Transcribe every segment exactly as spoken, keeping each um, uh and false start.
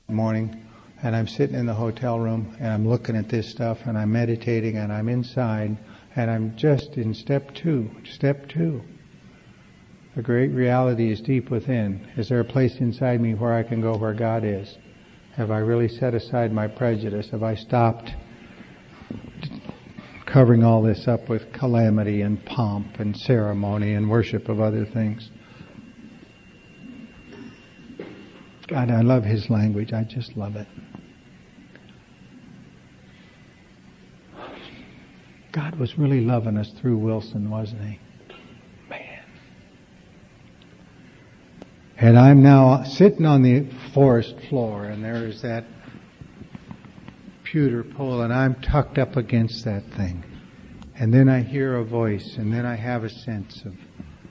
morning, and I'm sitting in the hotel room, and I'm looking at this stuff, and I'm meditating, and I'm inside, and I'm just in step two. Step two. The great reality is deep within. Is there a place inside me where I can go where God is? Have I really set aside my prejudice? Have I stopped covering all this up with calamity and pomp and ceremony and worship of other things? God, I love His language. I just love it. God was really loving us through Wilson, wasn't He? Man. And I'm now sitting on the forest floor, and there is that pewter pole, and I'm tucked up against that thing. And then I hear a voice, and then I have a sense of,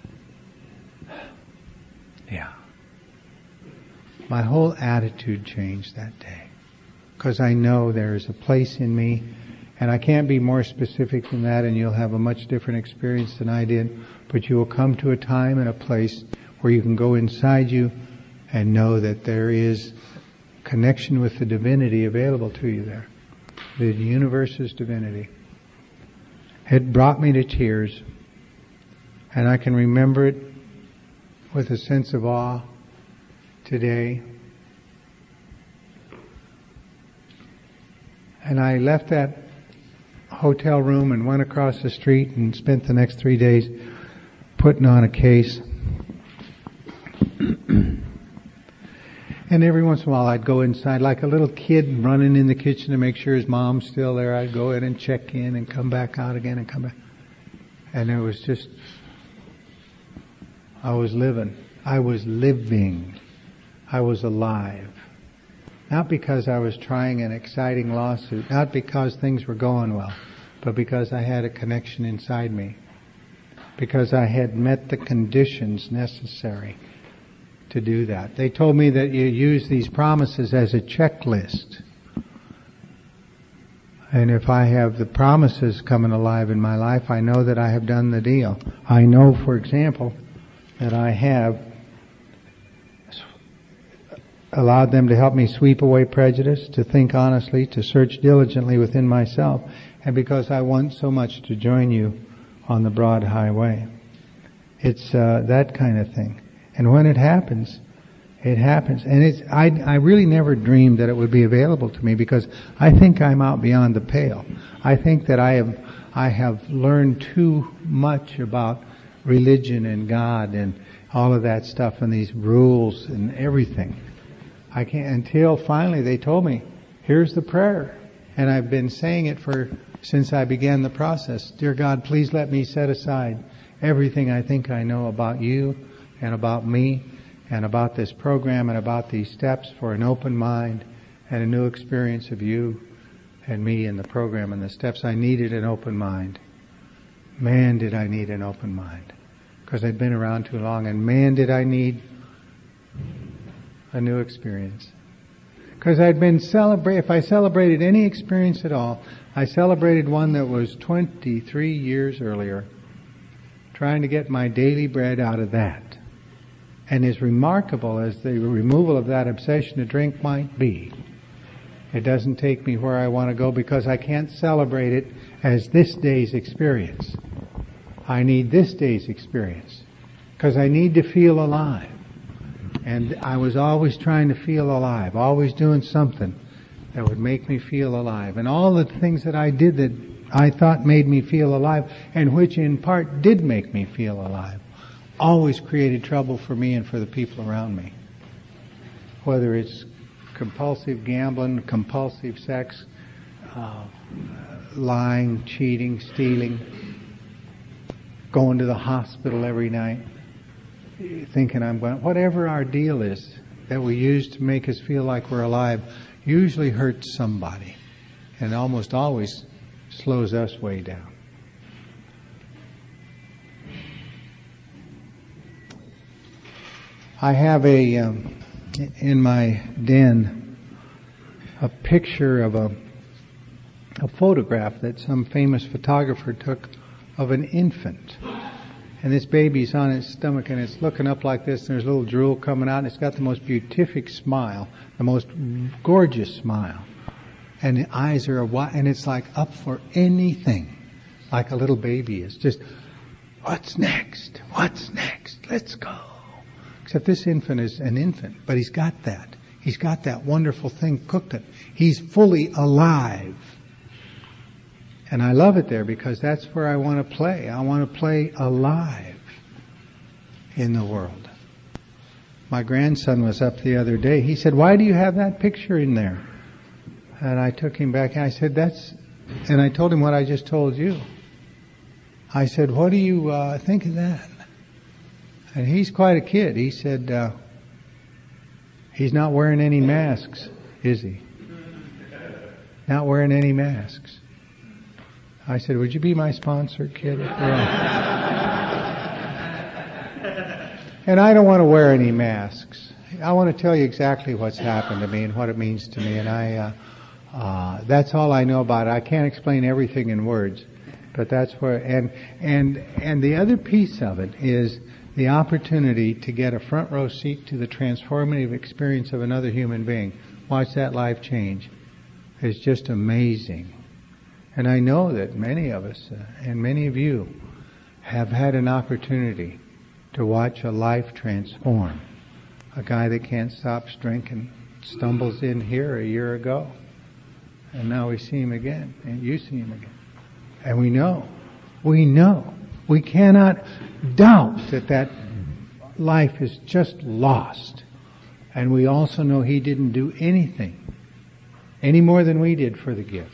yeah. My whole attitude changed that day. Because I know there is a place in me, and I can't be more specific than that, and you'll have a much different experience than I did, but you will come to a time and a place where you can go inside you and know that there is connection with the divinity available to you there. The universe's divinity. It brought me to tears, and I can remember it with a sense of awe today. And I left that hotel room and went across the street and spent the next three days putting on a case. And every once in a while I'd go inside like a little kid running in the kitchen to make sure his mom's still there. I'd go in and check in and come back out again and come back. And it was just, I was living. I was living. I was alive. Not because I was trying an exciting lawsuit, not because things were going well, but because I had a connection inside me. Because I had met the conditions necessary to do that. They told me that you use these promises as a checklist. And if I have the promises coming alive in my life, I know that I have done the deal. I know, for example, that I have allowed them to help me sweep away prejudice, to think honestly, to search diligently within myself, and because I want so much to join you on the broad highway. It's uh, that kind of thing. And when it happens, it happens. And it's I, I really never dreamed that it would be available to me, because I think I'm out beyond the pale. I think that I have I have learned too much about religion and God and all of that stuff and these rules and everything. I can't, until finally they told me, here's the prayer. And I've been saying it for, since I began the process. Dear God, please let me set aside everything I think I know about you and about me and about this program and about these steps for an open mind and a new experience of you and me and the program and the steps. I needed an open mind. Man, did I need an open mind. Because I'd been around too long, and man, did I need a new experience. Because I'd been celebrate. If I celebrated any experience at all, I celebrated one that was twenty-three years earlier, trying to get my daily bread out of that. And as remarkable as the removal of that obsession to drink might be, it doesn't take me where I want to go, because I can't celebrate it as this day's experience. I need this day's experience, because I need to feel alive. And I was always trying to feel alive, always doing something that would make me feel alive. And all the things that I did that I thought made me feel alive, and which in part did make me feel alive, always created trouble for me and for the people around me. Whether it's compulsive gambling, compulsive sex, uh, lying, cheating, stealing, going to the hospital every night, thinking I'm going, whatever our deal is that we use to make us feel like we're alive, usually hurts somebody, and almost always slows us way down. I have a um, in my den a picture of a a photograph that some famous photographer took of an infant. And this baby's on its stomach and it's looking up like this, and there's a little drool coming out, and it's got the most beatific smile, the most gorgeous smile. And the eyes are wide, and it's like up for anything, like a little baby is. Just, what's next? What's next? Let's go. Except this infant is an infant, but he's got that. He's got that wonderful thing cooked up. He's fully alive. And I love it there because that's where I want to play. I want to play alive in the world. My grandson was up the other day. He said, "Why do you have that picture in there?" And I took him back and I said, that's, and I told him what I just told you. I said, "What do you uh, think of that?" And he's quite a kid. He said, uh, he's not wearing any masks, is he? Not wearing any masks. I said, "Would you be my sponsor, kid?" And I don't want to wear any masks. I want to tell you exactly what's happened to me and what it means to me. And I, uh, uh, that's all I know about it. I can't explain everything in words, but that's where, and, and, and the other piece of it is the opportunity to get a front row seat to the transformative experience of another human being. Watch that life change. It's just amazing. And I know that many of us, uh, and many of you, have had an opportunity to watch a life transform. A guy that can't stop drinking stumbles in here a year ago, and now we see him again, and you see him again. And we know, we know, we cannot doubt that that life is just lost. And we also know he didn't do anything, any more than we did for the gift.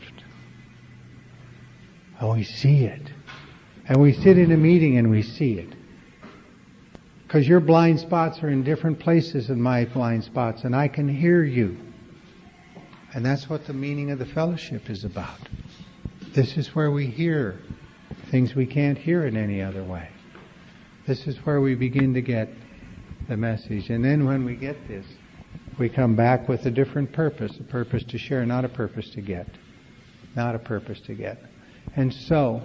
And we see it. And we sit in a meeting and we see it. Because your blind spots are in different places than my blind spots, and I can hear you. And that's what the meaning of the fellowship is about. This is where we hear things we can't hear in any other way. This is where we begin to get the message. And then when we get this, we come back with a different purpose, a purpose to share, not a purpose to get. Not a purpose to get. And so,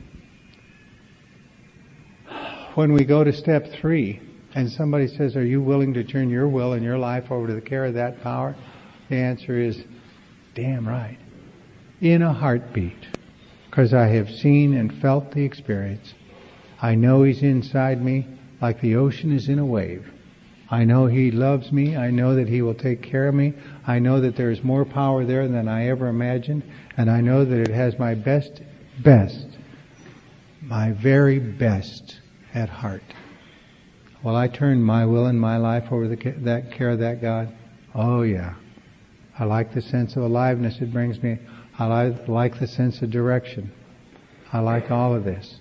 when we go to step three, and somebody says, "Are you willing to turn your will and your life over to the care of that power?" The answer is, damn right. In a heartbeat. Because I have seen and felt the experience. I know He's inside me like the ocean is in a wave. I know He loves me. I know that He will take care of me. I know that there is more power there than I ever imagined. And I know that it has my best, best, my very best at heart. Will I turn my will and my life over the that care of that God? Oh yeah. I like the sense of aliveness it brings me. I like, like the sense of direction. I like all of this.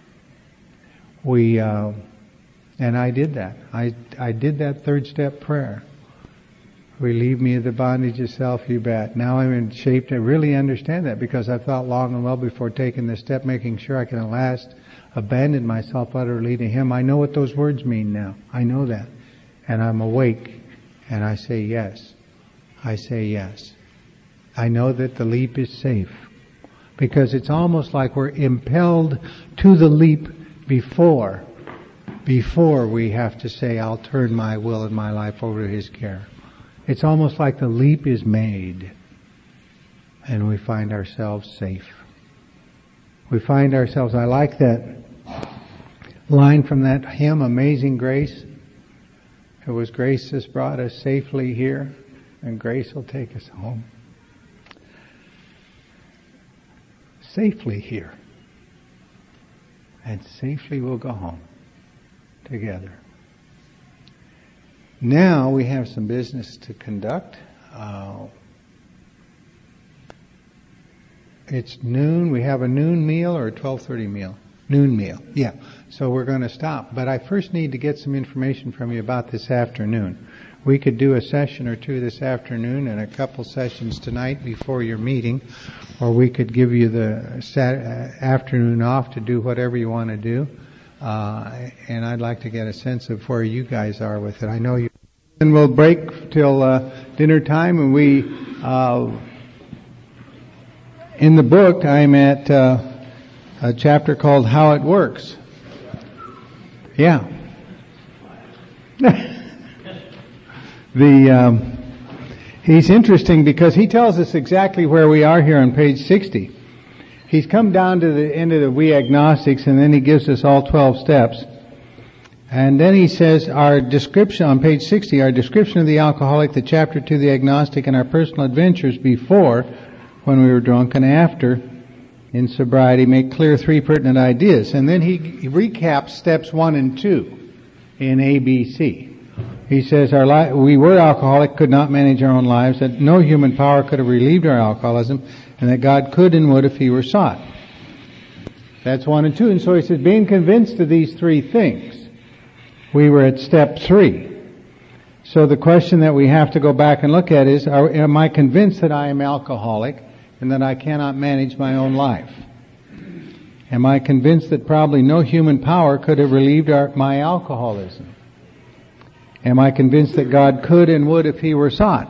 We, uh, and I did that. I, I did that third step prayer. Relieve me of the bondage of self, you bet. Now I'm in shape to really understand that because I've thought long and well before taking this step, making sure I can at last abandon myself utterly to Him. I know what those words mean now. I know that. And I'm awake. And I say yes. I say yes. I know that the leap is safe. Because it's almost like we're impelled to the leap before, before we have to say, I'll turn my will and my life over to His care. It's almost like the leap is made. And we find ourselves safe. We find ourselves, I like that line from that hymn, Amazing Grace. It was grace that's brought us safely here, and grace will take us home. Safely here. And safely we'll go home together. Now we have some business to conduct. Uh, it's noon. We have a noon meal or a twelve thirty meal? Noon meal. Yeah. So we're going to stop. But I first need to get some information from you about this afternoon. We could do a session or two this afternoon and a couple sessions tonight before your meeting. Or we could give you the sat- uh, afternoon off to do whatever you want to do. Uh, and I'd like to get a sense of where you guys are with it. I know you. And we'll break till uh, dinner time, and we, uh, in the book, I'm at uh, a chapter called How It Works. Yeah. the um, he's interesting because he tells us exactly where we are here on page sixty. He's come down to the end of the We Agnostics, and then he gives us all twelve steps. And then he says our description on page sixty, our description of the alcoholic, the chapter to the agnostic, and our personal adventures before, when we were drunk, and after, in sobriety, make clear three pertinent ideas. And then he recaps steps one and two in A B C. He says our li- we were alcoholic, could not manage our own lives, that no human power could have relieved our alcoholism, and that God could and would if He were sought. That's one and two. And so he says, being convinced of these three things, we were at step three. So the question that we have to go back and look at is, are, am I convinced that I am alcoholic and that I cannot manage my own life? Am I convinced that probably no human power could have relieved our, my alcoholism? Am I convinced that God could and would if He were sought?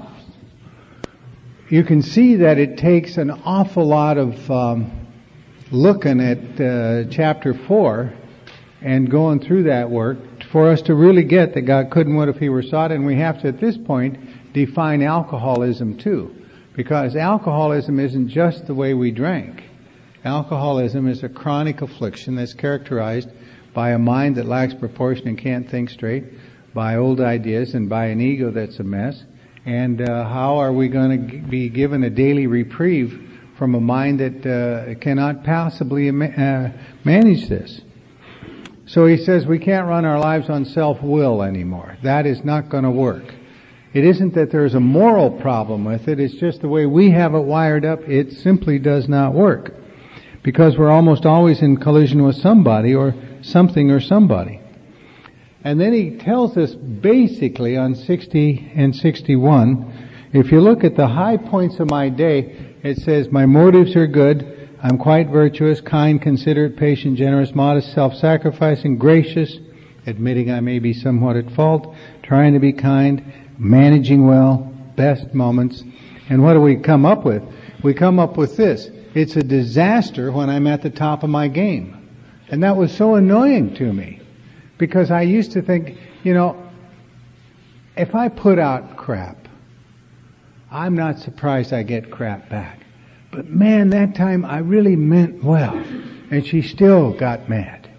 You can see that it takes an awful lot of um, looking at uh, chapter four and going through that work for us to really get that God could and would if He were sought. And we have to, at this point, define alcoholism too. Because alcoholism isn't just the way we drank. Alcoholism is a chronic affliction that's characterized by a mind that lacks proportion and can't think straight, by old ideas, and by an ego that's a mess. And uh, how are we going to be given a daily reprieve from a mind that uh, cannot possibly uh, manage this? So he says we can't run our lives on self-will anymore. That is not going to work. It isn't that there's a moral problem with it. It's just the way we have it wired up. It simply does not work. Because we're almost always in collision with somebody or something or somebody. And then he tells us basically on sixty and sixty-one, if you look at the high points of my day, it says my motives are good, I'm quite virtuous, kind, considerate, patient, generous, modest, self-sacrificing, gracious, admitting I may be somewhat at fault, trying to be kind, managing well, best moments. And what do we come up with? We come up with this. It's a disaster when I'm at the top of my game. And that was so annoying to me. Because I used to think, you know, if I put out crap, I'm not surprised I get crap back. But man, that time I really meant well. And she still got mad.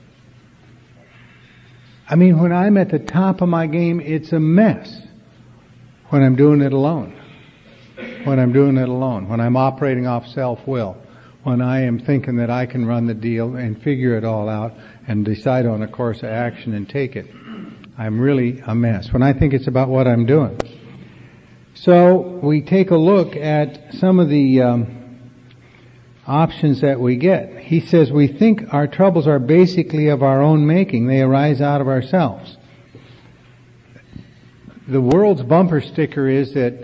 I mean, when I'm at the top of my game, it's a mess. When I'm doing it alone. When I'm doing it alone. When I'm operating off self-will. When I am thinking that I can run the deal and figure it all out and decide on a course of action and take it. I'm really a mess. When I think it's about what I'm doing. So we take a look at some of the um, options that we get. He says we think our troubles are basically of our own making. They arise out of ourselves. The world's bumper sticker is that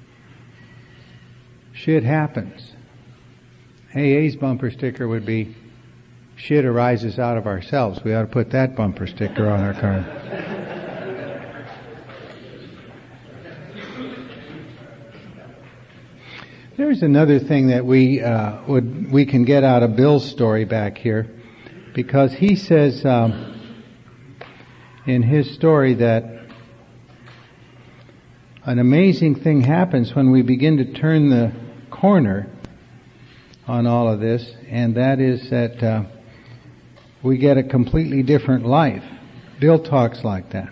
shit happens. A A's bumper sticker would be, shit arises out of ourselves. We ought to put that bumper sticker on our car. There's another thing that we uh, would we can get out of Bill's story back here, because he says um, in his story that an amazing thing happens when we begin to turn the corner on all of this, and that is that uh, we get a completely different life. Bill talks like that.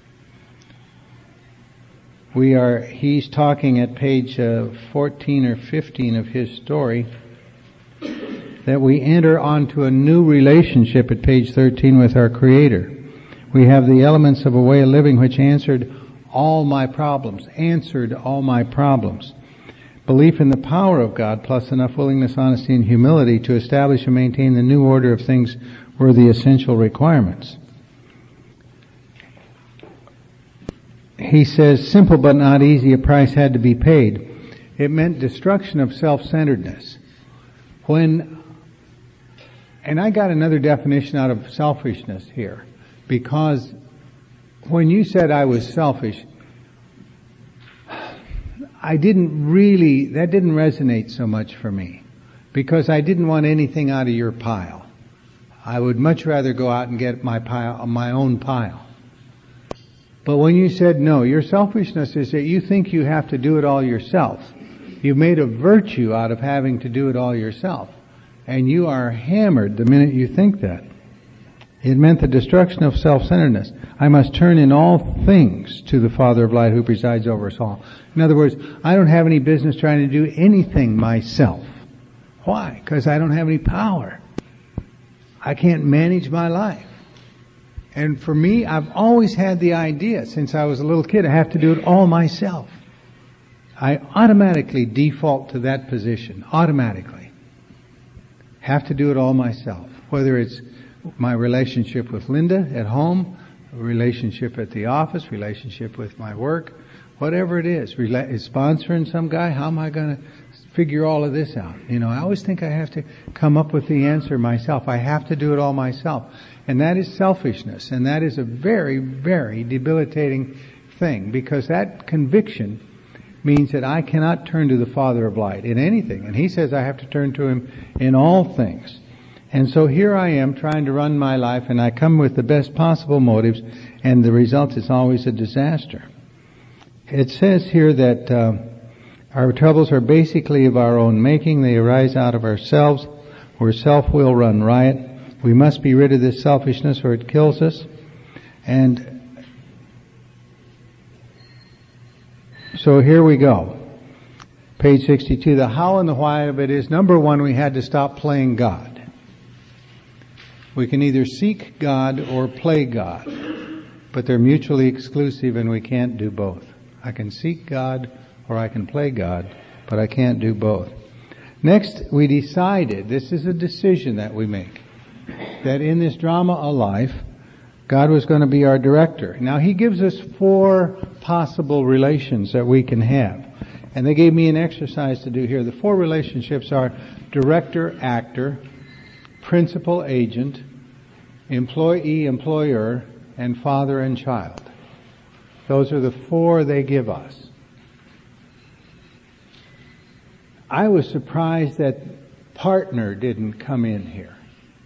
We are, he's talking at page uh, fourteen or fifteen of his story, that we enter onto a new relationship at page thirteen with our Creator. We have the elements of a way of living which answered all my problems, answered all my problems. Belief in the power of God, plus enough willingness, honesty, and humility to establish and maintain the new order of things were the essential requirements. He says, simple but not easy, a price had to be paid. It meant destruction of self-centeredness. When, and I got another definition out of selfishness here, because when you said I was selfish, I didn't really, that didn't resonate so much for me, because I didn't want anything out of your pile. I would much rather go out and get my pile, my own pile. But when you said no, your selfishness is that you think you have to do it all yourself. You've made a virtue out of having to do it all yourself. And you are hammered the minute you think that. It meant the destruction of self-centeredness. I must turn in all things to the Father of light who presides over us all. In other words, I don't have any business trying to do anything myself. Why? Because I don't have any power. I can't manage my life. And for me, I've always had the idea, since I was a little kid, I have to do it all myself. I automatically default to that position. Automatically. Have to do it all myself. Whether it's my relationship with Linda at home, relationship at the office, relationship with my work, whatever it is, rela- is sponsoring some guy, how am I going to figure all of this out? You know, I always think I have to come up with the answer myself. I have to do it all myself. And that is selfishness. And that is a very, very debilitating thing, because that conviction means that I cannot turn to the Father of light in anything. And He says I have to turn to Him in all things. And so here I am trying to run my life, and I come with the best possible motives, and the result is always a disaster. It says here that uh, our troubles are basically of our own making. They arise out of ourselves, where self-will run riot. We must be rid of this selfishness or it kills us. And so here we go. Page sixty-two. The how and the why of it is, number one, we had to stop playing God. We can either seek God or play God, but they're mutually exclusive and we can't do both. I can seek God or I can play God, but I can't do both. Next, we decided, this is a decision that we make, that in this drama of life, God was going to be our director. Now, He gives us four possible relations that we can have. And they gave me an exercise to do here. The four relationships are director, actor, principal, agent, employee, employer, and father and child. Those are the four they give us. I was surprised that partner didn't come in here.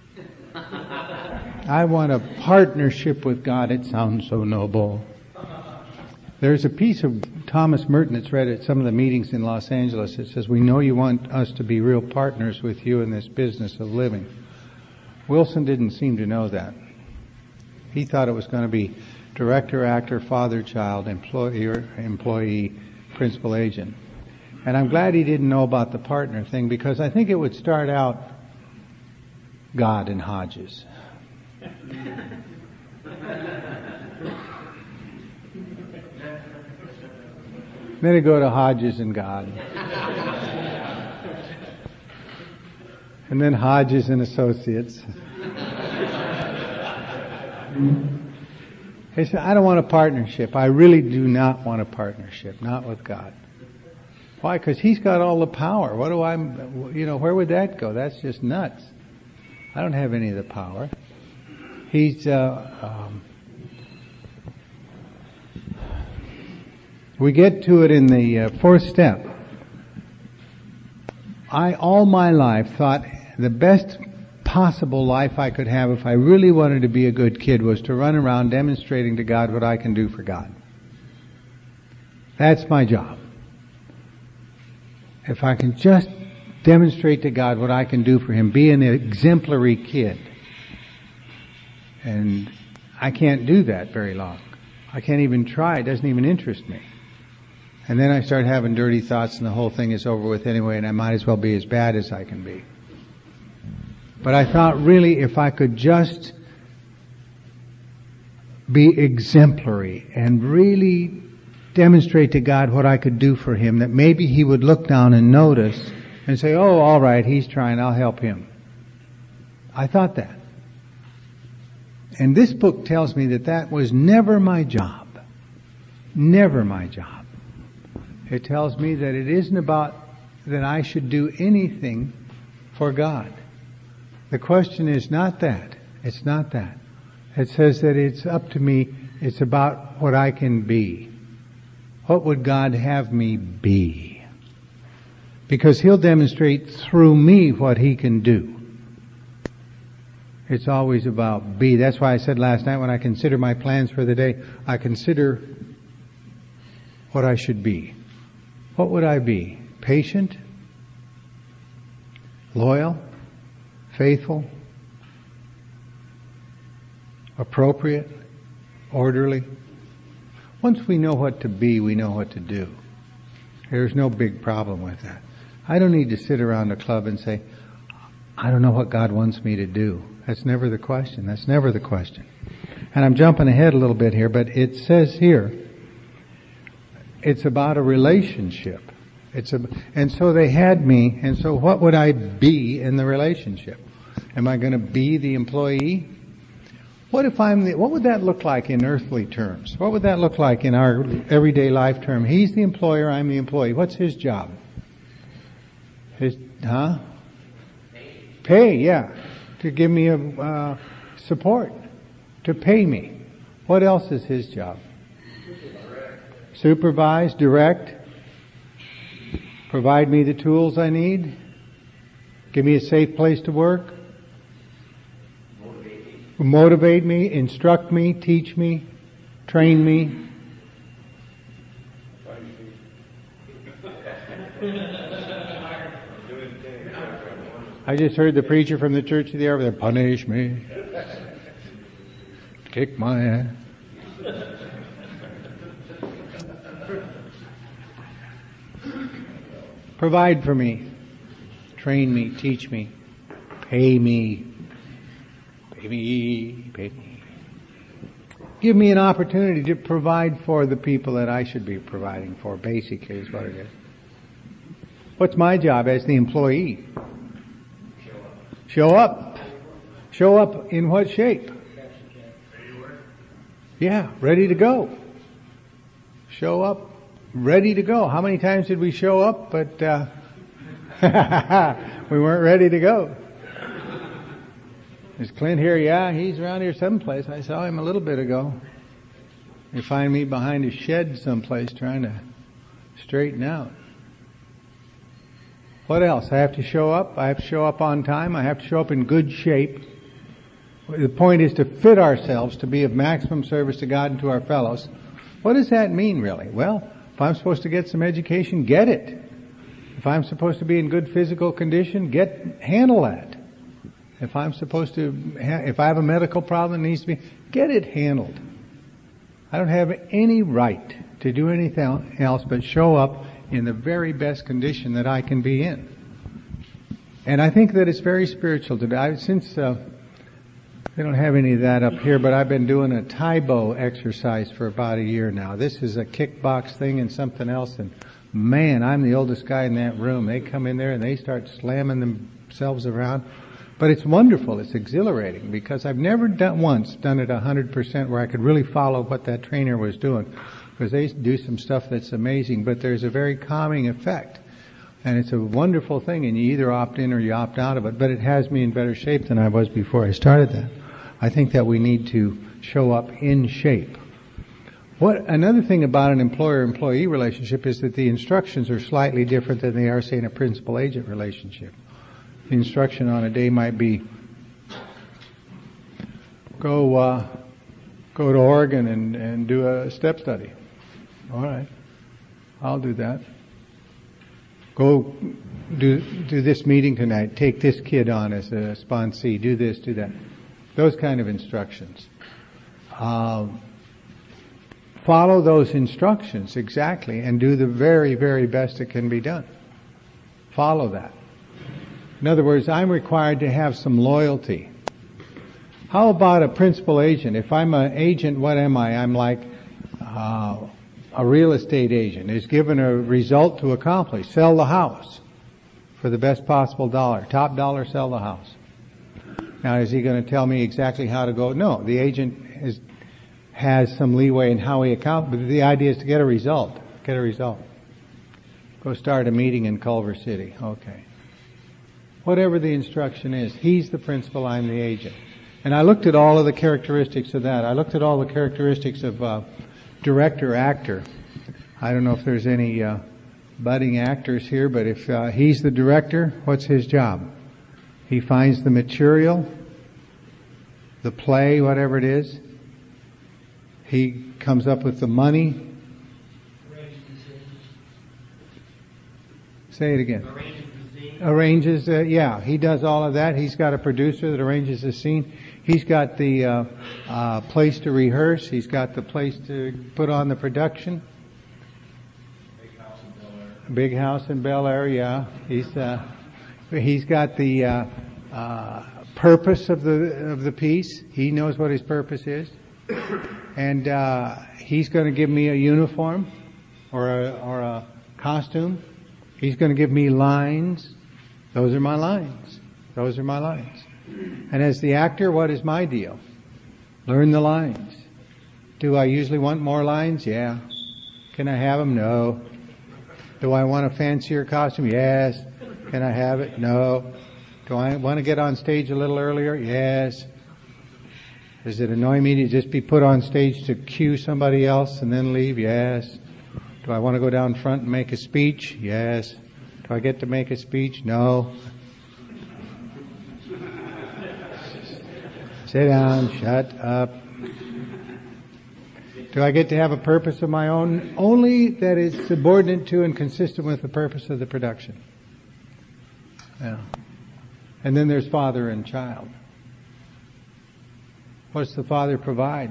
I want a partnership with God. It sounds so noble. There's a piece of Thomas Merton that's read at some of the meetings in Los Angeles. It says, we know you want us to be real partners with you in this business of living. Wilson didn't seem to know that. He thought it was going to be director, actor, father, child, employer, employee, principal, agent. And I'm glad he didn't know about the partner thing, because I think it would start out God and Hodges. Then it go to Hodges and God. And then Hodges and Associates. He said, I don't want a partnership. I really do not want a partnership, not with God. Why? Because He's got all the power. What do I, you know, where would that go? That's just nuts. I don't have any of the power. He's, uh, um, we get to it in the uh, fourth step. I, all my life, thought the best possible life I could have if I really wanted to be a good kid was to run around demonstrating to God what I can do for God. That's my job. If I can just demonstrate to God what I can do for Him, be an exemplary kid. And I can't do that very long. I can't even try. It doesn't even interest me. And then I start having dirty thoughts and the whole thing is over with anyway, and I might as well be as bad as I can be. But I thought, really, if I could just be exemplary and really demonstrate to God what I could do for Him, that maybe He would look down and notice and say, oh, all right, he's trying, I'll help him. I thought that. And this book tells me that that was never my job. Never my job. It tells me that it isn't about that I should do anything for God. The question is not that. It's not that. It says that it's up to me. It's about what I can be. What would God have me be? Because He'll demonstrate through me what He can do. It's always about be. That's why I said last night when I consider my plans for the day, I consider what I should be. What would I be? Patient? Loyal? Faithful? Appropriate? Orderly? Once we know what to be, we know what to do. There's no big problem with that. I don't need to sit around a club and say, I don't know what God wants me to do. That's never the question. That's never the question. And I'm jumping ahead a little bit here, but it says here, it's about a relationship. It's a, and so they had me, and so what would I be in the relationship? Am I going to be the employee? What if I'm the, what would that look like in earthly terms? What would that look like in our everyday life term? He's the employer, I'm the employee. What's his job? His, huh? Pay, yeah. To give me a, uh, support. To pay me. What else is his job? Supervise, direct. Provide me the tools I need. Give me a safe place to work. Motivate me. Motivate me, instruct me, teach me, train me. I just heard the preacher from the Church of the Hour, punish me. Kick my ass. Provide for me. Train me, teach me. Pay me. Pay me, pay me. Give me an opportunity to provide for the people that I should be providing for, basically is what it is. What's my job as the employee? Show up. Show up in what shape? Yeah, ready to go. Show up, ready to go. How many times did we show up, but uh, we weren't ready to go? Is Clint here? Yeah, he's around here someplace. I saw him a little bit ago. You find me behind a shed someplace trying to straighten out. What else? I have to show up. I have to show up on time. I have to show up in good shape. The point is to fit ourselves to be of maximum service to God and to our fellows. What does that mean, really? Well, if I'm supposed to get some education, get it. If I'm supposed to be in good physical condition, get handle that. If I'm supposed to, ha- if I have a medical problem that needs to be, get it handled. I don't have any right to do anything else but show up in the very best condition that I can be in. And I think that it's very spiritual today. I, since uh, they don't have any of that up here, but I've been doing a Taibo exercise for about a year now. This is a kickbox thing and something else, and man, I'm the oldest guy in that room. They come in there and they start slamming themselves around. But it's wonderful. It's exhilarating because I've never done once done it a hundred percent where I could really follow what that trainer was doing. Because they do some stuff that's amazing, but there's a very calming effect. And it's a wonderful thing, and you either opt in or you opt out of it, but it has me in better shape than I was before I started that. I think that we need to show up in shape. What, another thing about an employer-employee relationship is that the instructions are slightly different than they are, say, in a principal-agent relationship. The instruction on a day might be, go, uh, go to Oregon and, and do a step study. All right, I'll do that. Go do do this meeting tonight. Take this kid on as a sponsee. Do this, do that. Those kind of instructions. Um, follow those instructions exactly and do the very, very best that can be done. Follow that. In other words, I'm required to have some loyalty. How about a principal agent? If I'm an agent, what am I? I'm like uh, a real estate agent is given a result to accomplish. Sell the house for the best possible dollar. Top dollar, sell the house. Now, is he going to tell me exactly how to go? No, the agent is, has some leeway in how he accounts, but the idea is to get a result. Get a result. Go start a meeting in Culver City. Okay. Whatever the instruction is, he's the principal, I'm the agent. And I looked at all of the characteristics of that. I looked at all the characteristics of uh, director, actor. I don't know if there's any uh, budding actors here, but if uh, he's the director, what's his job? He finds the material, the play, whatever it is. He comes up with the money. Say it again. Arranges, uh, yeah, he does all of that. He's got a producer that arranges the scene. He's got the uh, uh, place to rehearse. He's got the place to put on the production. Big house in Bel Air. Big house in Bel Air, yeah. He's uh, he's got the uh, uh, purpose of the of the piece. He knows what his purpose is, and uh, he's going to give me a uniform or a or a costume. He's going to give me lines. Those are my lines. Those are my lines. And as the actor, what is my deal? Learn the lines. Do I usually want more lines? Yeah. Can I have them? No. Do I want a fancier costume? Yes. Can I have it? No. Do I want to get on stage a little earlier? Yes. Does it annoy me to just be put on stage to cue somebody else and then leave? Yes. Do I want to go down front and make a speech? Yes. Do I get to make a speech? No. Sit down, shut up. Do I get to have a purpose of my own? Only that is subordinate to and consistent with the purpose of the production. Yeah. And then there's father and child. What's the father provide?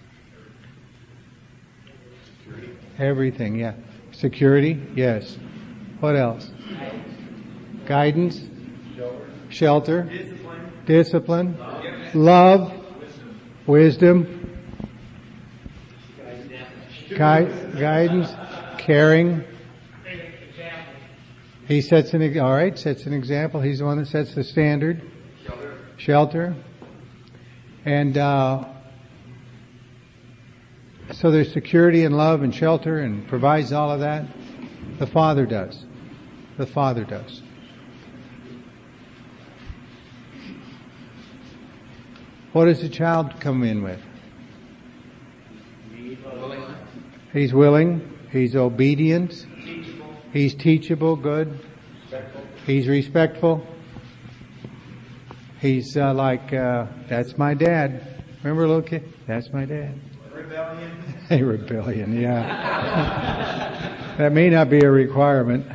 Everything, yeah. Security, yes. What else? Guidance, shelter, discipline, love, wisdom, guidance, caring. He sets an, all right, sets an example. He's the one that sets the standard. Shelter. And, uh, so there's security and love and shelter and provides all of that. The Father does. The Father does. What does the child come in with? He's willing. He's obedient. He's teachable, good. He's respectful. He's uh, like, uh, that's my dad. Remember a little kid? That's my dad. Rebellion. A rebellion, yeah. That may not be a requirement.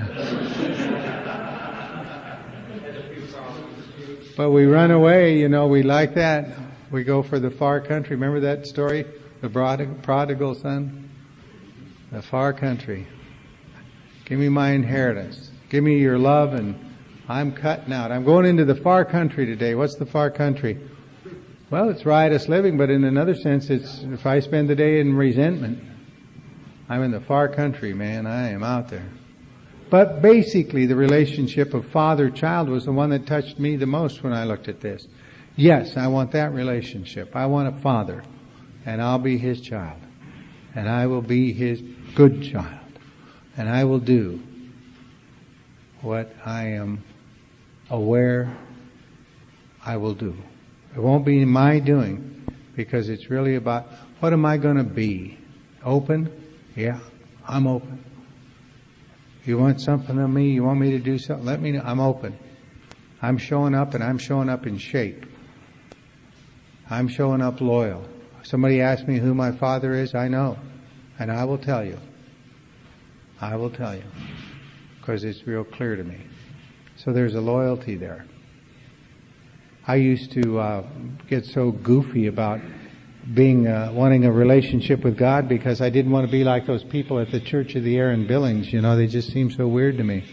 But we run away, you know, we like that. We go for the far country. Remember that story? The prodigal son? The far country. Give me my inheritance. Give me your love and I'm cutting out. I'm going into the far country today. What's the far country? Well, it's riotous living, but in another sense, it's if I spend the day in resentment, I'm in the far country, man. I am out there. But basically, the relationship of father-child was the one that touched me the most when I looked at this. Yes, I want that relationship. I want a father, and I'll be his child, and I will be his good child, and I will do what I am aware I will do. It won't be my doing, because it's really about what am I going to be? Open? Yeah, I'm open. You want something of me? You want me to do something? Let me know. I'm open. I'm showing up, and I'm showing up in shape. I'm showing up loyal. Somebody asks me who my father is, I know. And I will tell you. I will tell you. Because it's real clear to me. So there's a loyalty there. I used to uh, get so goofy about being uh, wanting a relationship with God because I didn't want to be like those people at the Church of the Air in Billings. You know, they just seem so weird to me.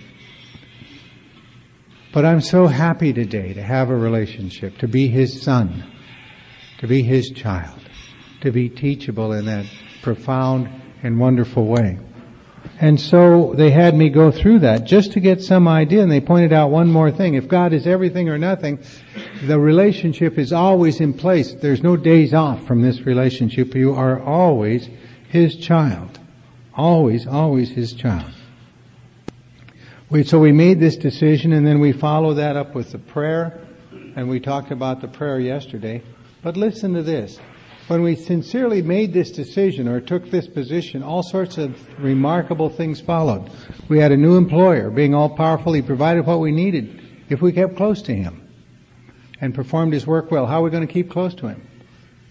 But I'm so happy today to have a relationship, to be His son, to be His child, to be teachable in that profound and wonderful way. And so they had me go through that just to get some idea, and they pointed out one more thing. If God is everything or nothing, the relationship is always in place. There's no days off from this relationship. You are always His child. Always, always His child. We, so we made this decision, and then we follow that up with the prayer, and we talked about the prayer yesterday. But listen to this. When we sincerely made this decision or took this position, all sorts of remarkable things followed. We had a new employer, being all-powerful. He provided what we needed if we kept close to Him and performed His work well. How are we going to keep close to Him?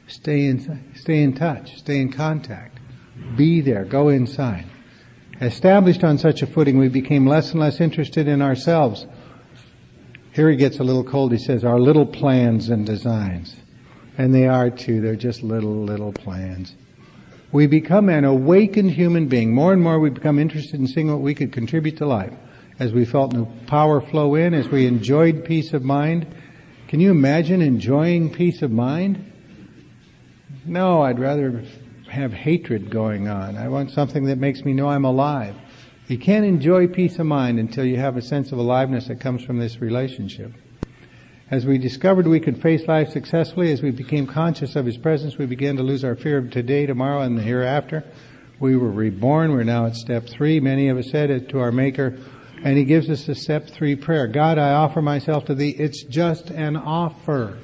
Stay in, stay in touch, stay in contact. Be there, go inside. Established on such a footing, we became less and less interested in ourselves. Here he gets a little cold. He says, our little plans and designs. And they are too. They're just little, little plans. We become an awakened human being. More and more we become interested in seeing what we could contribute to life. As we felt new power flow in, as we enjoyed peace of mind. Can you imagine enjoying peace of mind? No, I'd rather have hatred going on. I want something that makes me know I'm alive. You can't enjoy peace of mind until you have a sense of aliveness that comes from this relationship. As we discovered we could face life successfully, as we became conscious of His presence, we began to lose our fear of today, tomorrow, and the hereafter. We were reborn. We're now at step three. Many of us said it to our Maker, and He gives us a step three prayer. God, I offer myself to Thee. It's just an offer.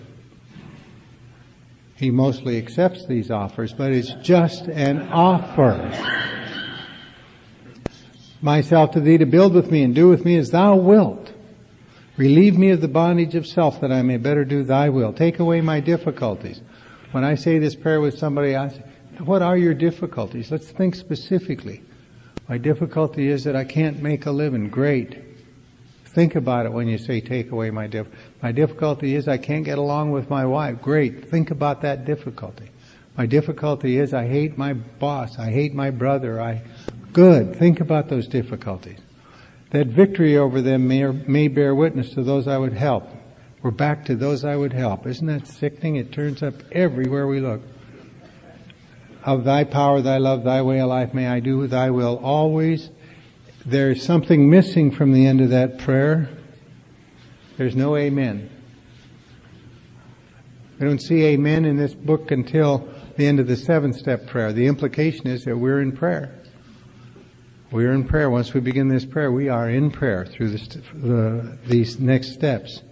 He mostly accepts these offers, but it's just an offer. Myself to Thee to build with me and do with me as Thou wilt. Relieve me of the bondage of self that I may better do Thy will. Take away my difficulties. When I say this prayer with somebody, I say, what are your difficulties? Let's think specifically. My difficulty is that I can't make a living. Great. Think about it when you say take away my diff. My difficulty is I can't get along with my wife. Great. Think about that difficulty. My difficulty is I hate my boss. I hate my brother. I, good. Think about those difficulties. That victory over them may, may bear witness to those I would help. We're back to those I would help. Isn't that sickening? It turns up everywhere we look. Of Thy power, Thy love, Thy way of life, may I do Thy will always. There's something missing from the end of that prayer. There's no amen. We don't see amen in this book until the end of the seventh step prayer. The implication is that we're in prayer. We're in prayer. Once we begin this prayer, we are in prayer through the, the, these next steps.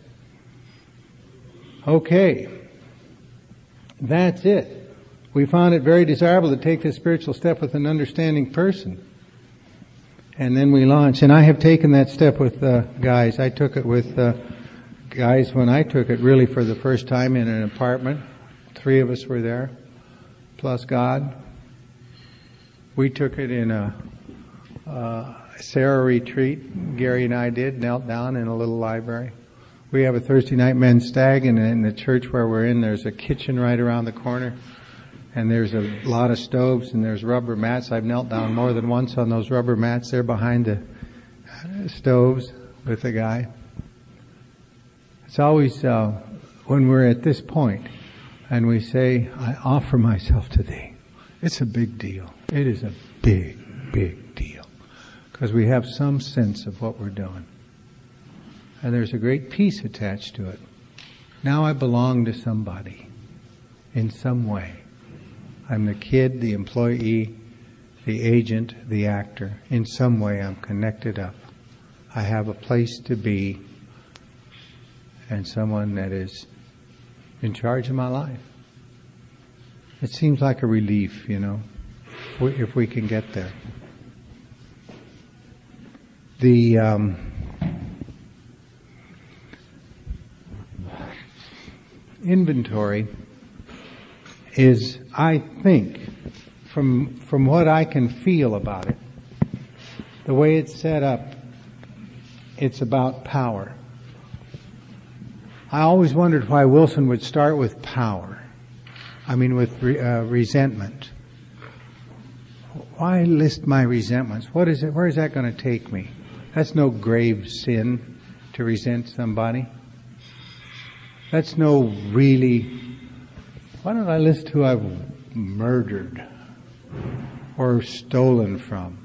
Okay. That's it. We found it very desirable to take this spiritual step with an understanding person. And then we launch. And I have taken that step with uh, guys. I took it with uh, guys when I took it really for the first time in an apartment. Three of us were there, plus God. We took it in a uh, Sarah retreat. Gary and I did, knelt down in a little library. We have a Thursday night men's stag, and in the church where we're in, there's a kitchen right around the corner. And there's a lot of stoves and there's rubber mats. I've knelt down more than once on those rubber mats there behind the stoves with the guy. It's always uh, when we're at this point and we say, I offer myself to Thee. It's a big deal. It is a big, big deal. Because we have some sense of what we're doing. And there's a great peace attached to it. Now I belong to somebody in some way. I'm the kid, the employee, the agent, the actor. In some way I'm connected up. I have a place to be and someone that is in charge of my life. It seems like a relief, you know, if we can get there. The um, inventory is, I think, from from what I can feel about it, the way it's set up, it's about power. I always wondered why Wilson would start with power. I mean, with re, uh, resentment. Why list my resentments? What is it? Where is that going to take me? That's no grave sin to resent somebody. That's no really. Why don't I list who I've murdered or stolen from?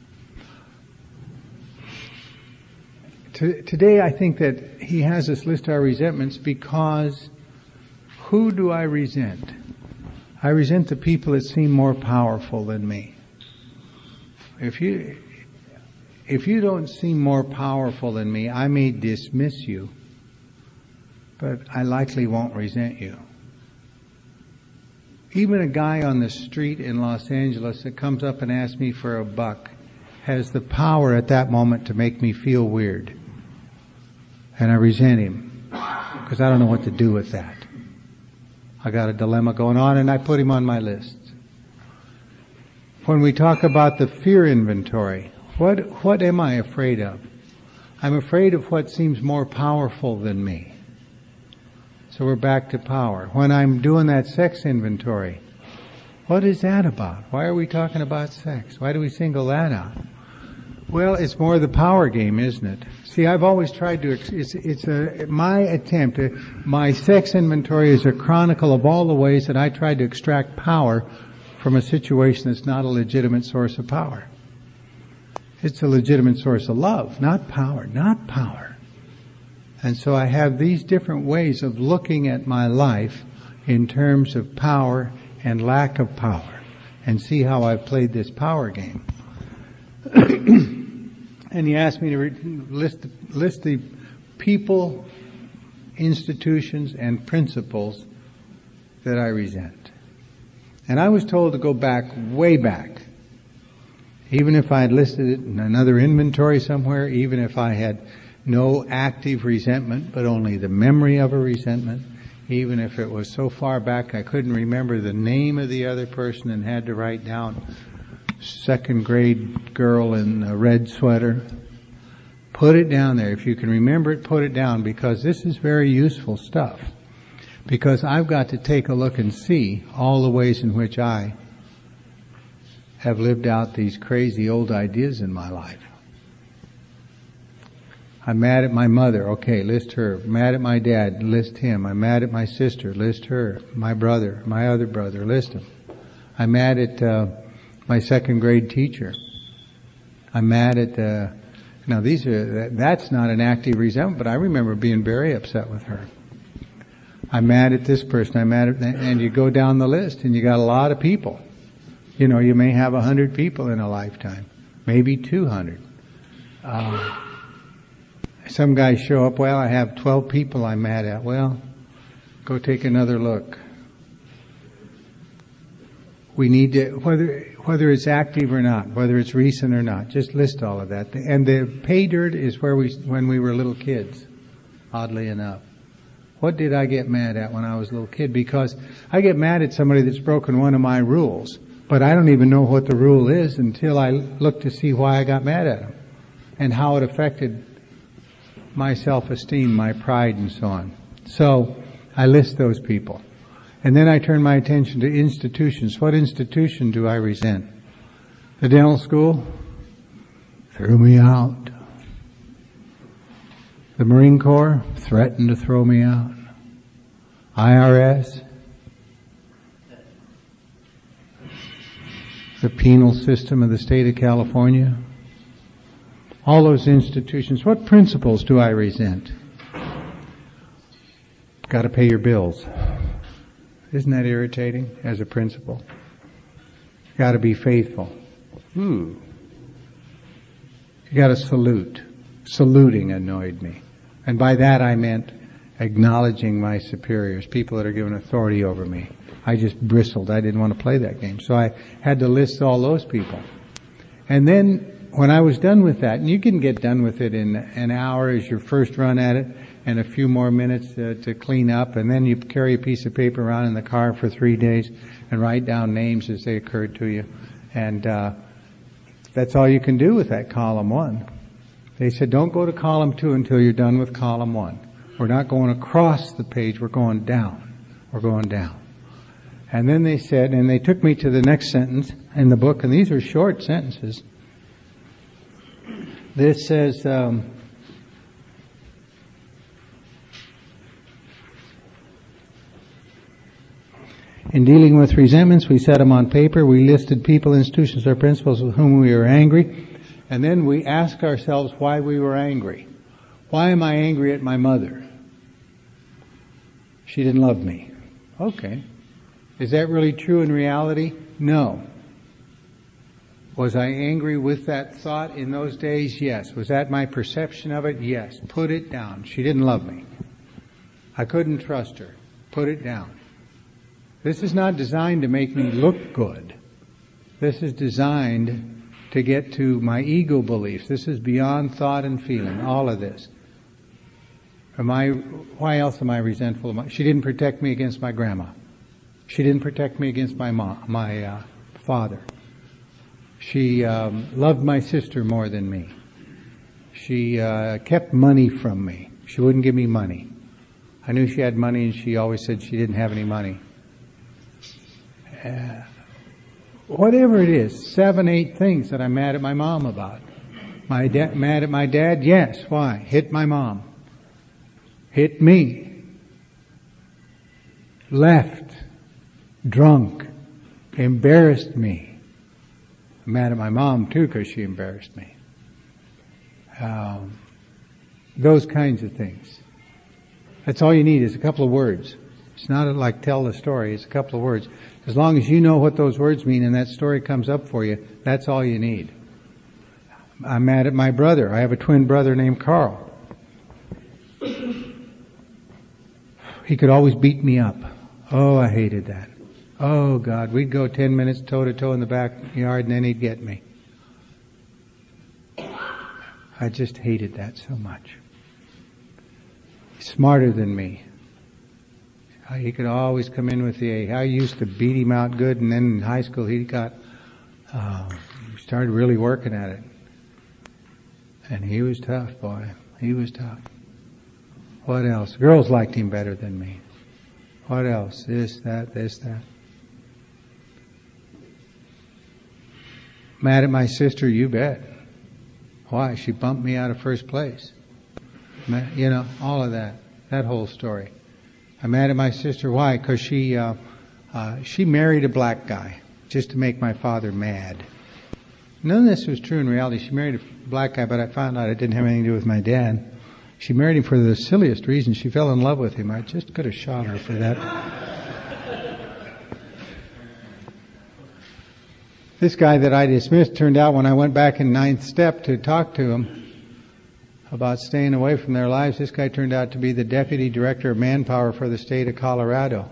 To, today I think that he has us list our resentments because who do I resent? I resent the people that seem more powerful than me. If you, if you don't seem more powerful than me, I may dismiss you, but I likely won't resent you. Even a guy on the street in Los Angeles that comes up and asks me for a buck has the power at that moment to make me feel weird. And I resent him because I don't know what to do with that. I got a dilemma going on, and I put him on my list. When we talk about the fear inventory, what what am I afraid of? I'm afraid of what seems more powerful than me. So we're back to power. When I'm doing that sex inventory, what is that about? Why are we talking about sex? Why do we single that out? Well, it's more the power game, isn't it? See, I've always tried to, it's, it's a, my attempt, my sex inventory is a chronicle of all the ways that I tried to extract power from a situation that's not a legitimate source of power. It's a legitimate source of love, not power, not power. And so I have these different ways of looking at my life in terms of power and lack of power, and see how I've played this power game. And he asked me to re- list, list the people, institutions, and principles that I resent. And I was told to go back, way back. Even if I had listed it in another inventory somewhere, even if I had no active resentment, but only the memory of a resentment, even if it was so far back I couldn't remember the name of the other person and had to write down second grade girl in a red sweater. Put it down there. If you can remember it, put it down, because this is very useful stuff. Because I've got to take a look and see all the ways in which I have lived out these crazy old ideas in my life. I'm mad at my mother. Okay, list her. Mad at my dad. List him. I'm mad at my sister. List her. My brother. My other brother. List him. I'm mad at uh, my second grade teacher. I'm mad at, uh, now these are, that's not an active resentment, but I remember being very upset with her. I'm mad at this person. I'm mad at, and you go down the list and you got a lot of people. You know, you may have a hundred people in a lifetime. Maybe two hundred. Uh, some guys show up, well, I have twelve people I'm mad at. Well, go take another look. We need to, whether, whether it's active or not, whether it's recent or not, just list all of that. And the pay dirt is where we, when we were little kids, oddly enough. What did I get mad at when I was a little kid? Because I get mad at somebody that's broken one of my rules, but I don't even know what the rule is until I look to see why I got mad at them and how it affected my self-esteem, my pride, and so on. So I list those people. And then I turn my attention to institutions. What institution do I resent? The dental school threw me out. The Marine Corps threatened to throw me out. I R S. The penal system of the state of California. All those institutions. What principles do I resent? Got to pay your bills. Isn't that irritating as a principle? Got to be faithful. Ooh. You got to salute. Saluting annoyed me. And by that I meant acknowledging my superiors, people that are given authority over me. I just bristled. I didn't want to play that game. So I had to list all those people. And then when I was done with that, and you can get done with it in an hour as your first run at it, and a few more minutes uh, to clean up, and then you carry a piece of paper around in the car for three days and write down names as they occurred to you. And uh that's all you can do with that column one. They said, don't go to column two until you're done with column one. We're not going across the page, we're going down. We're going down. And then they said, and they took me to the next sentence in the book, and these are short sentences. This says, um, in dealing with resentments, we set them on paper. We listed people, institutions, or principles with whom we were angry. And then we ask ourselves why we were angry. Why am I angry at my mother? She didn't love me. Okay. Is that really true in reality? No. Was I angry with that thought in those days? Yes. Was that my perception of it? Yes. Put it down. She didn't love me. I couldn't trust her. Put it down. This is not designed to make me look good. This is designed to get to my ego beliefs. This is beyond thought and feeling, all of this. Am I, why else am I resentful of my, she didn't protect me against my grandma. She didn't protect me against my mom, my uh, father. She um, loved my sister more than me. She uh, kept money from me. She wouldn't give me money. I knew she had money, and she always said she didn't have any money. Uh, whatever it is, seven, eight things that I'm mad at my mom about. My da- mad at my dad? Yes. Why? Hit my mom. Hit me. Left. Drunk. Embarrassed me. I'm mad at my mom too because she embarrassed me. Um, those kinds of things. That's all you need is a couple of words. It's not like tell the story, it's a couple of words. As long as you know what those words mean and that story comes up for you, that's all you need. I'm mad at my brother. I have a twin brother named Carl. He could always beat me up. Oh, I hated that. Oh God, we'd go ten minutes toe to toe in the backyard and then he'd get me. I just hated that so much. He's smarter than me. He could always come in with the A. I used to beat him out good, and then in high school he got, uh, he started really working at it. And he was tough, boy. He was tough. What else? Girls liked him better than me. What else? This, that, this, that. Mad at my sister? You bet. Why? She bumped me out of first place. You know, all of that. That whole story. I'm mad at my sister. Why? Because she, uh, uh, she married a black guy just to make my father mad. None of this was true in reality. She married a black guy, but I found out it didn't have anything to do with my dad. She married him for the silliest reason. She fell in love with him. I just could have shot her for that. This guy that I dismissed turned out when I went back in ninth step to talk to him about staying away from their lives, this guy turned out to be the deputy director of manpower for the state of Colorado.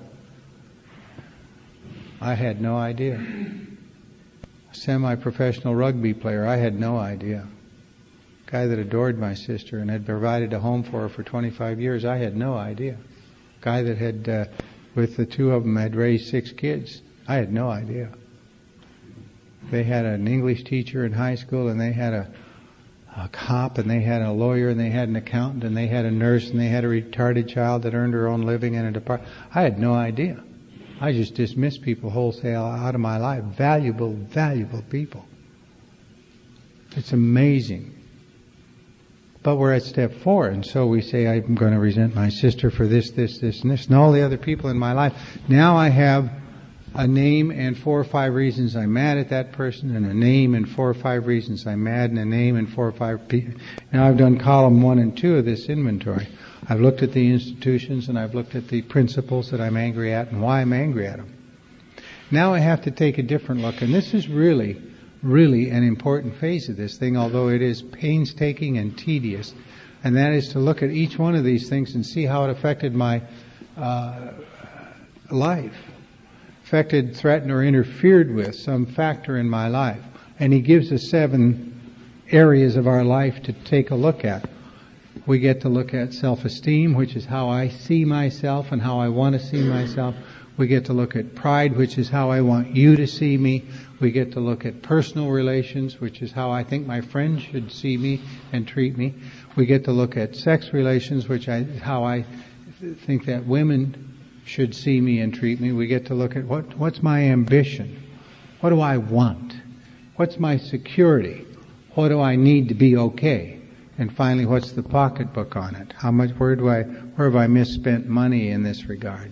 I had no idea. A semi-professional rugby player, I had no idea. A guy that adored my sister and had provided a home for her for twenty-five years, I had no idea. A guy that had, uh, with the two of them, had raised six kids, I had no idea. They had an English teacher in high school, and they had a a cop, and they had a lawyer, and they had an accountant, and they had a nurse, and they had a retarded child that earned her own living in a department. I had no idea. I just dismissed people wholesale out of my life. Valuable, valuable people. It's amazing. But we're at step four, and so we say, I'm going to resent my sister for this, this, this, and this, and all the other people in my life. Now I have a name and four or five reasons I'm mad at that person, and a name and four or five reasons I'm mad, and a name and four or five people. Now I've done column one and two of this inventory. I've looked at the institutions, and I've looked at the principles that I'm angry at and why I'm angry at them. Now I have to take a different look, and this is really, really an important phase of this thing, although it is painstaking and tedious, and that is to look at each one of these things and see how it affected my uh, life. Affected, threatened, or interfered with some factor in my life. And he gives us seven areas of our life to take a look at. We get to look at self-esteem, which is how I see myself and how I want to see myself. We get to look at pride, which is how I want you to see me. We get to look at personal relations, which is how I think my friends should see me and treat me. We get to look at sex relations, which is how I think that women should see me and treat me. We get to look at what what's my ambition? What do I want? What's my security? What do I need to be okay? And finally, what's the pocketbook on it? How much, where do I, where have I misspent money in this regard?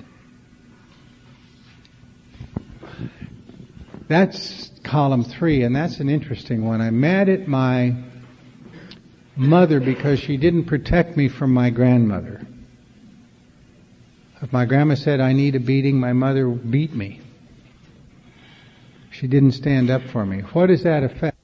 That's column three, and that's an interesting one. I'm mad at my mother because she didn't protect me from my grandmother. If my grandma said I need a beating, my mother beat me. She didn't stand up for me. What does that affect?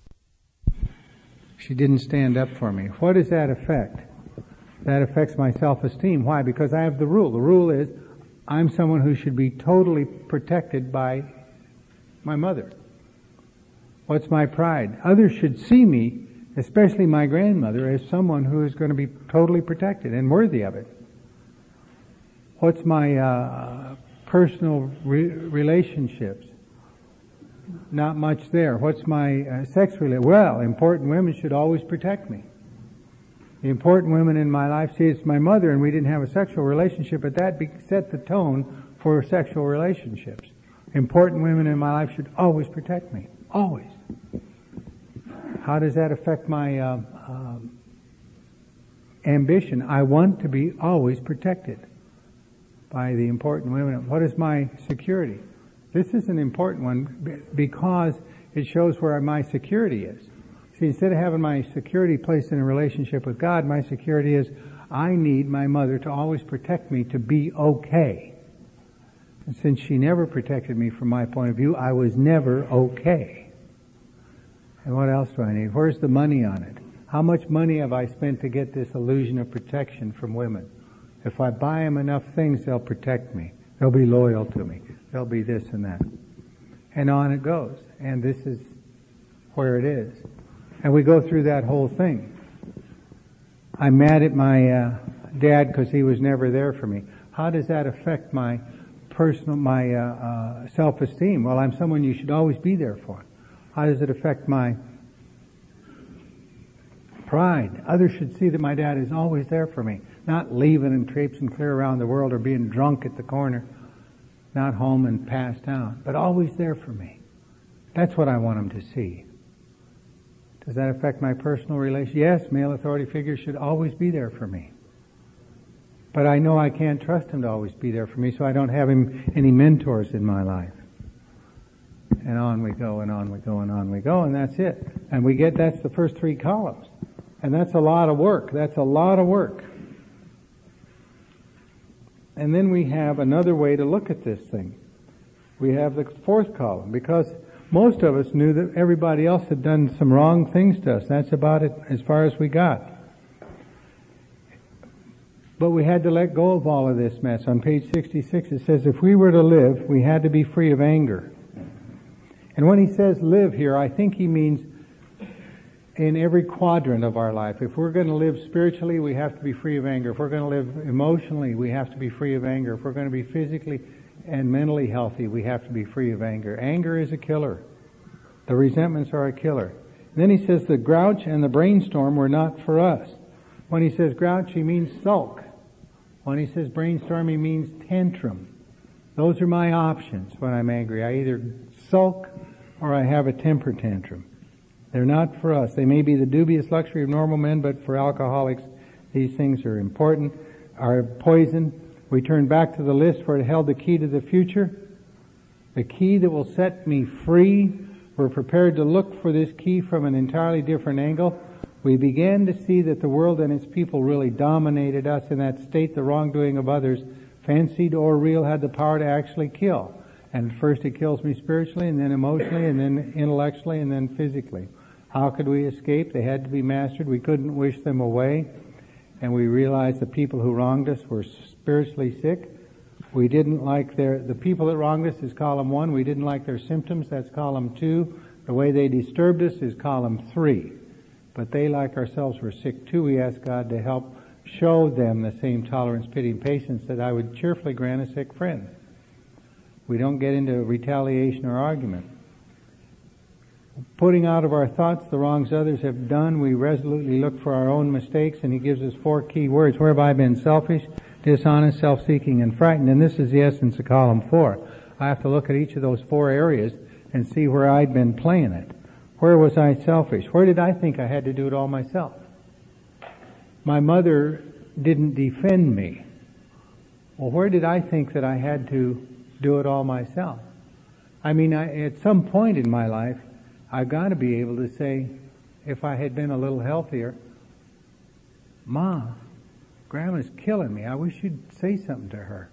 She didn't stand up for me. What does that affect? That affects my self-esteem. Why? Because I have the rule. The rule is I'm someone who should be totally protected by my mother. What's my pride? Others should see me, especially my grandmother, as someone who is going to be totally protected and worthy of it. What's my uh, personal re- relationships? Not much there. What's my uh, sex relationship? Well, important women should always protect me. The important women in my life, see, it's my mother, and we didn't have a sexual relationship, but that be- set the tone for sexual relationships. Important women in my life should always protect me. Always. How does that affect my uh, uh, ambition? I want to be always protected by the important women. What is my security? This is an important one because it shows where my security is. See, instead of having my security placed in a relationship with God, my security is I need my mother to always protect me to be okay. And since she never protected me from my point of view, I was never okay. And what else do I need? Where's the money on it? How much money have I spent to get this illusion of protection from women? If I buy them enough things, they'll protect me. They'll be loyal to me. They'll be this and that. And on it goes. And this is where it is. And we go through that whole thing. I'm mad at my uh, dad because he was never there for me. How does that affect my personal, my uh, uh, self-esteem? Well, I'm someone you should always be there for. How does it affect my pride? Others should see that my dad is always there for me. Not leaving and traipsing clear around the world or being drunk at the corner. Not home and passed out. But always there for me. That's what I want them to see. Does that affect my personal relationship? Yes, male authority figures should always be there for me. But I know I can't trust him to always be there for me, so I don't have him any mentors in my life. And on we go, and on we go, and on we go, and that's it. And we get, that's the first three columns. And that's a lot of work. That's a lot of work. And then we have another way to look at this thing. We have the fourth column, because most of us knew that everybody else had done some wrong things to us. That's about it as far as we got. But we had to let go of all of this mess. On page sixty-six it says, if we were to live, we had to be free of anger. And when he says live here, I think he means in every quadrant of our life. If we're going to live spiritually, we have to be free of anger. If we're going to live emotionally, we have to be free of anger. If we're going to be physically and mentally healthy, we have to be free of anger. Anger is a killer. The resentments are a killer. And then he says the grouch and the brainstorm were not for us. When he says grouch, he means sulk. When he says brainstorm, he means tantrum. Those are my options when I'm angry. I either sulk or I have a temper tantrum. They're not for us. They may be the dubious luxury of normal men, but for alcoholics, these things are important, are poison. We turn back to the list for it held the key to the future. The key that will set me free. We're prepared to look for this key from an entirely different angle. We began to see that the world and its people really dominated us in that state. The wrongdoing of others, fancied or real, had the power to actually kill. And first it kills me spiritually, and then emotionally, and then intellectually, and then physically. How could we escape? They had to be mastered. We couldn't wish them away. And we realized the people who wronged us were spiritually sick. We didn't like their, the people that wronged us is column one. We didn't like their symptoms. That's column two. The way they disturbed us is column three. But they, like ourselves, were sick too. We asked God to help show them the same tolerance, pity, and patience that I would cheerfully grant a sick friend. We don't get into retaliation or argument. Putting out of our thoughts the wrongs others have done, we resolutely look for our own mistakes, and he gives us four key words. Where have I been selfish, dishonest, self-seeking, and frightened? And this is the essence of column four. I have to look at each of those four areas and see where I'd been playing it. Where was I selfish? Where did I think I had to do it all myself? My mother didn't defend me. Well, where did I think that I had to do it all myself? I mean, I, at some point in my life, I've got to be able to say, if I had been a little healthier, Ma, Grandma's killing me. I wish you'd say something to her.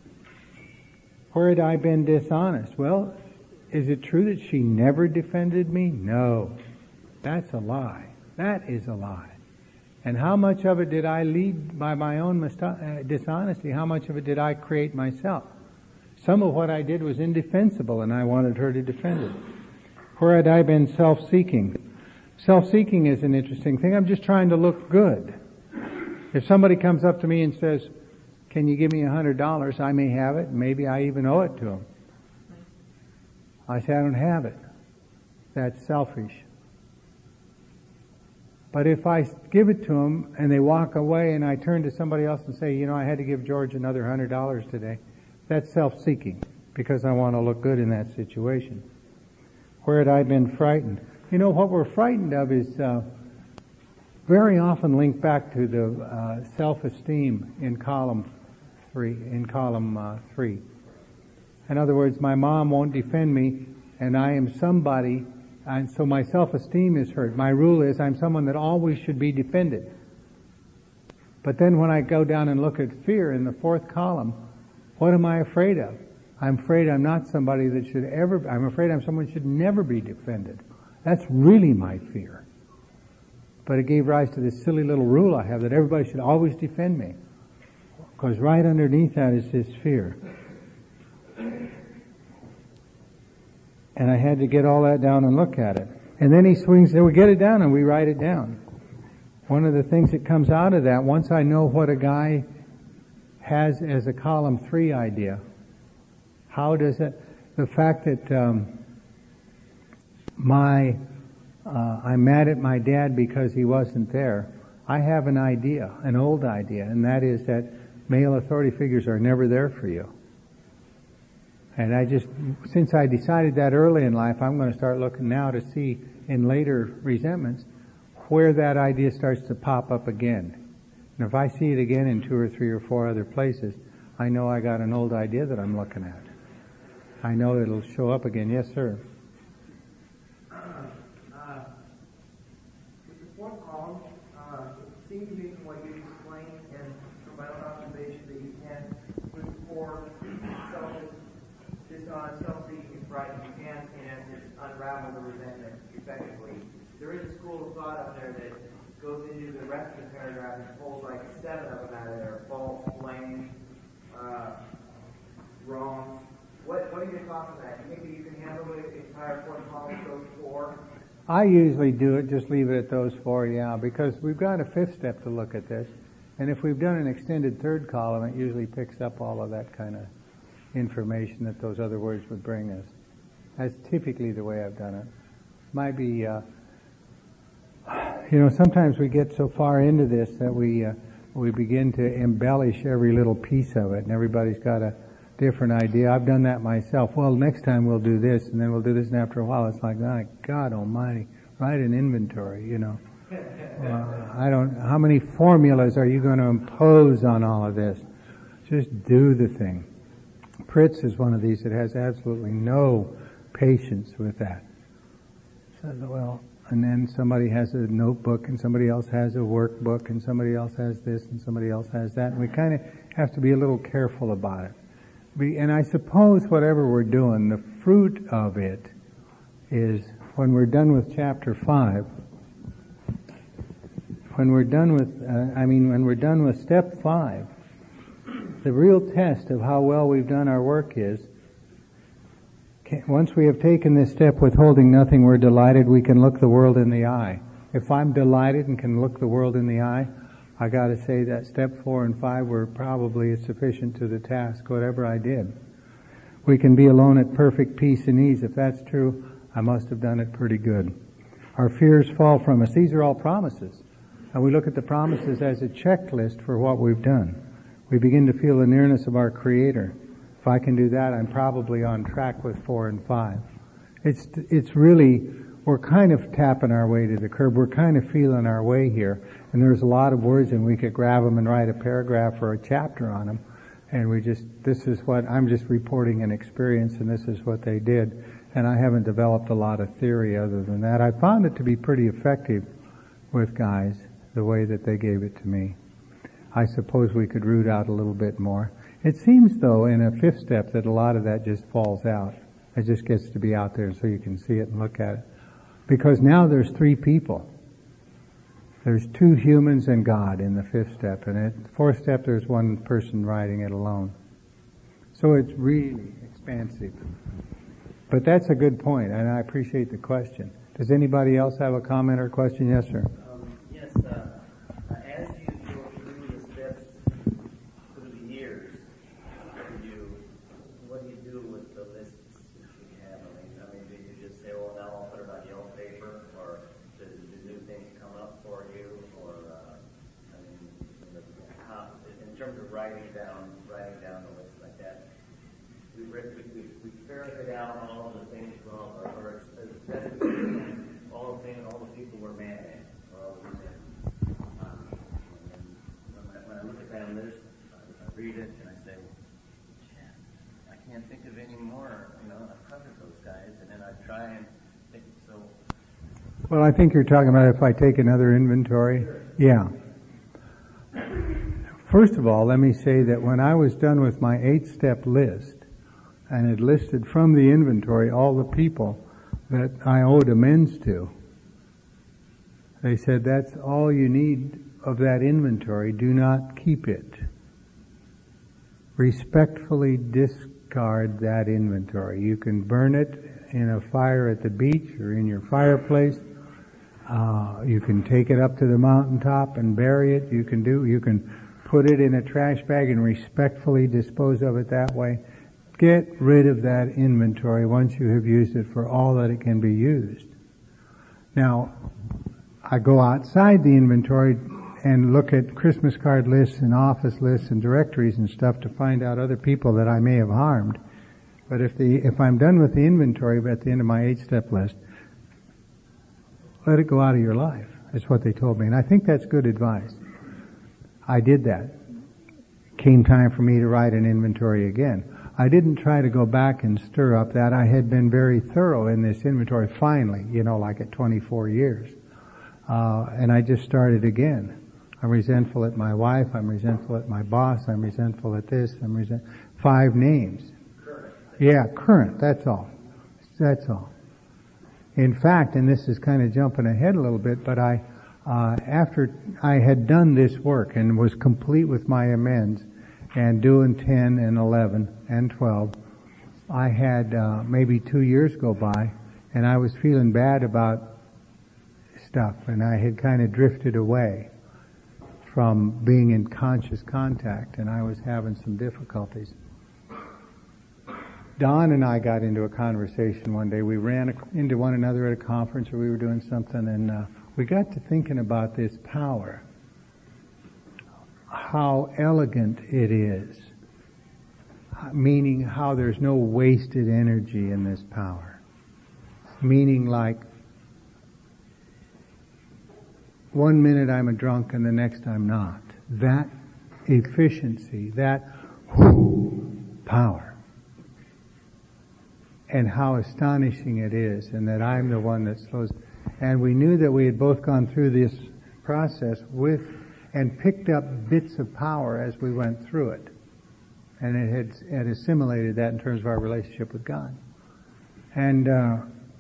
Where had I been dishonest? Well, is it true that she never defended me? No. That's a lie. That is a lie. And how much of it did I lead by my own misto- uh, dishonesty? How much of it did I create myself? Some of what I did was indefensible, and I wanted her to defend it. Where had I been self-seeking? Self-seeking is an interesting thing. I'm just trying to look good. If somebody comes up to me and says, can you give me a hundred dollars? I may have it. Maybe I even owe it to him. I say, I don't have it. That's selfish. But if I give it to them and they walk away and I turn to somebody else and say, you know, I had to give George another hundred dollars today, that's self-seeking because I want to look good in that situation. Where had I been frightened? You know, what we're frightened of is uh, very often linked back to the uh, self-esteem in column three. In column uh, three. In other words, my mom won't defend me, and I am somebody. And so my self-esteem is hurt. My rule is I'm someone that always should be defended. But then when I go down and look at fear in the fourth column, what am I afraid of? I'm afraid I'm not somebody that should ever, I'm afraid I'm someone who should never be defended. That's really my fear. But it gave rise to this silly little rule I have that everybody should always defend me. Because right underneath that is this fear. And I had to get all that down and look at it. And then he swings, then we get it down and we write it down. One of the things that comes out of that, once I know what a guy has as a column three idea, how does it, the fact that um, my, uh, I'm mad at my dad because he wasn't there, I have an idea, an old idea, and that is that male authority figures are never there for you. And I just, since I decided that early in life, I'm going to start looking now to see in later resentments where that idea starts to pop up again. And if I see it again in two or three or four other places, I know I got an old idea that I'm looking at. I know it'll show up again. Yes, sir. Uh, with the fourth column, uh, it seems to me from what you explained and from my own observation that you can, with four selfish, dishonest, self-seeking, and frightened, you can, in essence, unravel the resentment effectively. There is a school of thought up there that goes into the rest of the paragraph and pulls like seven of them out of there: false, blame, uh, wrong. What, what are your thoughts on that? Do you think that you can handle the entire fourth column with those four? I usually do it, just leave it at those four, yeah, because we've got a fifth step to look at this. And if we've done an extended third column, it usually picks up all of that kind of information that those other words would bring us. That's typically the way I've done it. Might be, uh, you know, sometimes we get so far into this that we, uh, we begin to embellish every little piece of it, and everybody's got a different idea. I've done that myself. Well, next time we'll do this, and then we'll do this, and after a while it's like, oh, God almighty, write an inventory, you know. Uh, I don't, how many formulas are you going to impose on all of this? Just do the thing. Pritz is one of these that has absolutely no patience with that. So, well, and then somebody has a notebook, and somebody else has a workbook, and somebody else has this, and somebody else has that, and we kind of have to be a little careful about it. We, and I suppose whatever we're doing, the fruit of it is when we're done with chapter five, when we're done with, uh, I mean, when we're done with step five, the real test of how well we've done our work is, once we have taken this step, withholding nothing, we're delighted, we can look the world in the eye. If I'm delighted and can look the world in the eye, I got to say that step four and five were probably sufficient to the task, whatever I did. We can be alone at perfect peace and ease. If that's true, I must have done it pretty good. Our fears fall from us. These are all promises. And we look at the promises as a checklist for what we've done. We begin to feel the nearness of our Creator. If I can do that, I'm probably on track with four and five. It's, it's really, we're kind of tapping our way to the curb. We're kind of feeling our way here. And there's a lot of words, and we could grab them and write a paragraph or a chapter on them. And we just, this is what, I'm just reporting an experience, and this is what they did. And I haven't developed a lot of theory other than that. I found it to be pretty effective with guys, the way that they gave it to me. I suppose we could root out a little bit more. It seems, though, in a fifth step that a lot of that just falls out. It just gets to be out there so you can see it and look at it. Because now there's three people. There's two humans and God in the fifth step. And in the fourth step, there's one person writing it alone. So it's really expansive. But that's a good point, and I appreciate the question. Does anybody else have a comment or question? Yes, sir. Um, yes, uh, as you go through the steps through the years, terms of writing down, writing down the list like that, we we we, we ferreted out all of the things, well, or, or as best as we can, all the things, all the people we're managing, or all the things. Um, and when I, when I look at that list, I, I read it and I say, I can't think of any more. You know, I've covered those guys, and then I try and think. So. Well, I think you're talking about if I take another inventory. Sure. Yeah. First of all, let me say that when I was done with my eight-step list, and it listed from the inventory all the people that I owed amends to, they said that's all you need of that inventory. Do not keep it. Respectfully discard that inventory. You can burn it in a fire at the beach or in your fireplace. Uh, you can take it up to the mountaintop and bury it. You can do, you can put it in a trash bag and respectfully dispose of it that way. Get rid of that inventory once you have used it for all that it can be used. Now, I go outside the inventory and look at Christmas card lists and office lists and directories and stuff to find out other people that I may have harmed. But if the, if I'm done with the inventory at the end of my eight-step list, let it go out of your life. That's what they told me. And I think that's good advice. I did that. Came time for me to write an inventory again. I didn't try to go back and stir up that. I had been very thorough in this inventory finally, you know, like at twenty-four years. Uh, and I just started again. I'm resentful at my wife. I'm resentful at my boss. I'm resentful at this. I'm resent. Five names. Current. Yeah, current. That's all. That's all. In fact, and this is kind of jumping ahead a little bit, but I, uh, after I had done this work and was complete with my amends and doing ten and eleven and twelve, I had, uh, maybe two years go by and I was feeling bad about stuff and I had kind of drifted away from being in conscious contact and I was having some difficulties. Don and I got into a conversation one day. We ran into one another at a conference or we were doing something and uh, we got to thinking about this power. How elegant it is. Meaning how there's no wasted energy in this power. Meaning like one minute I'm a drunk and the next I'm not. That efficiency, that whoo, power. And how astonishing it is, and that I'm the one that slows. And we knew that we had both gone through this process with, and picked up bits of power as we went through it. And it had, had assimilated that in terms of our relationship with God. And uh,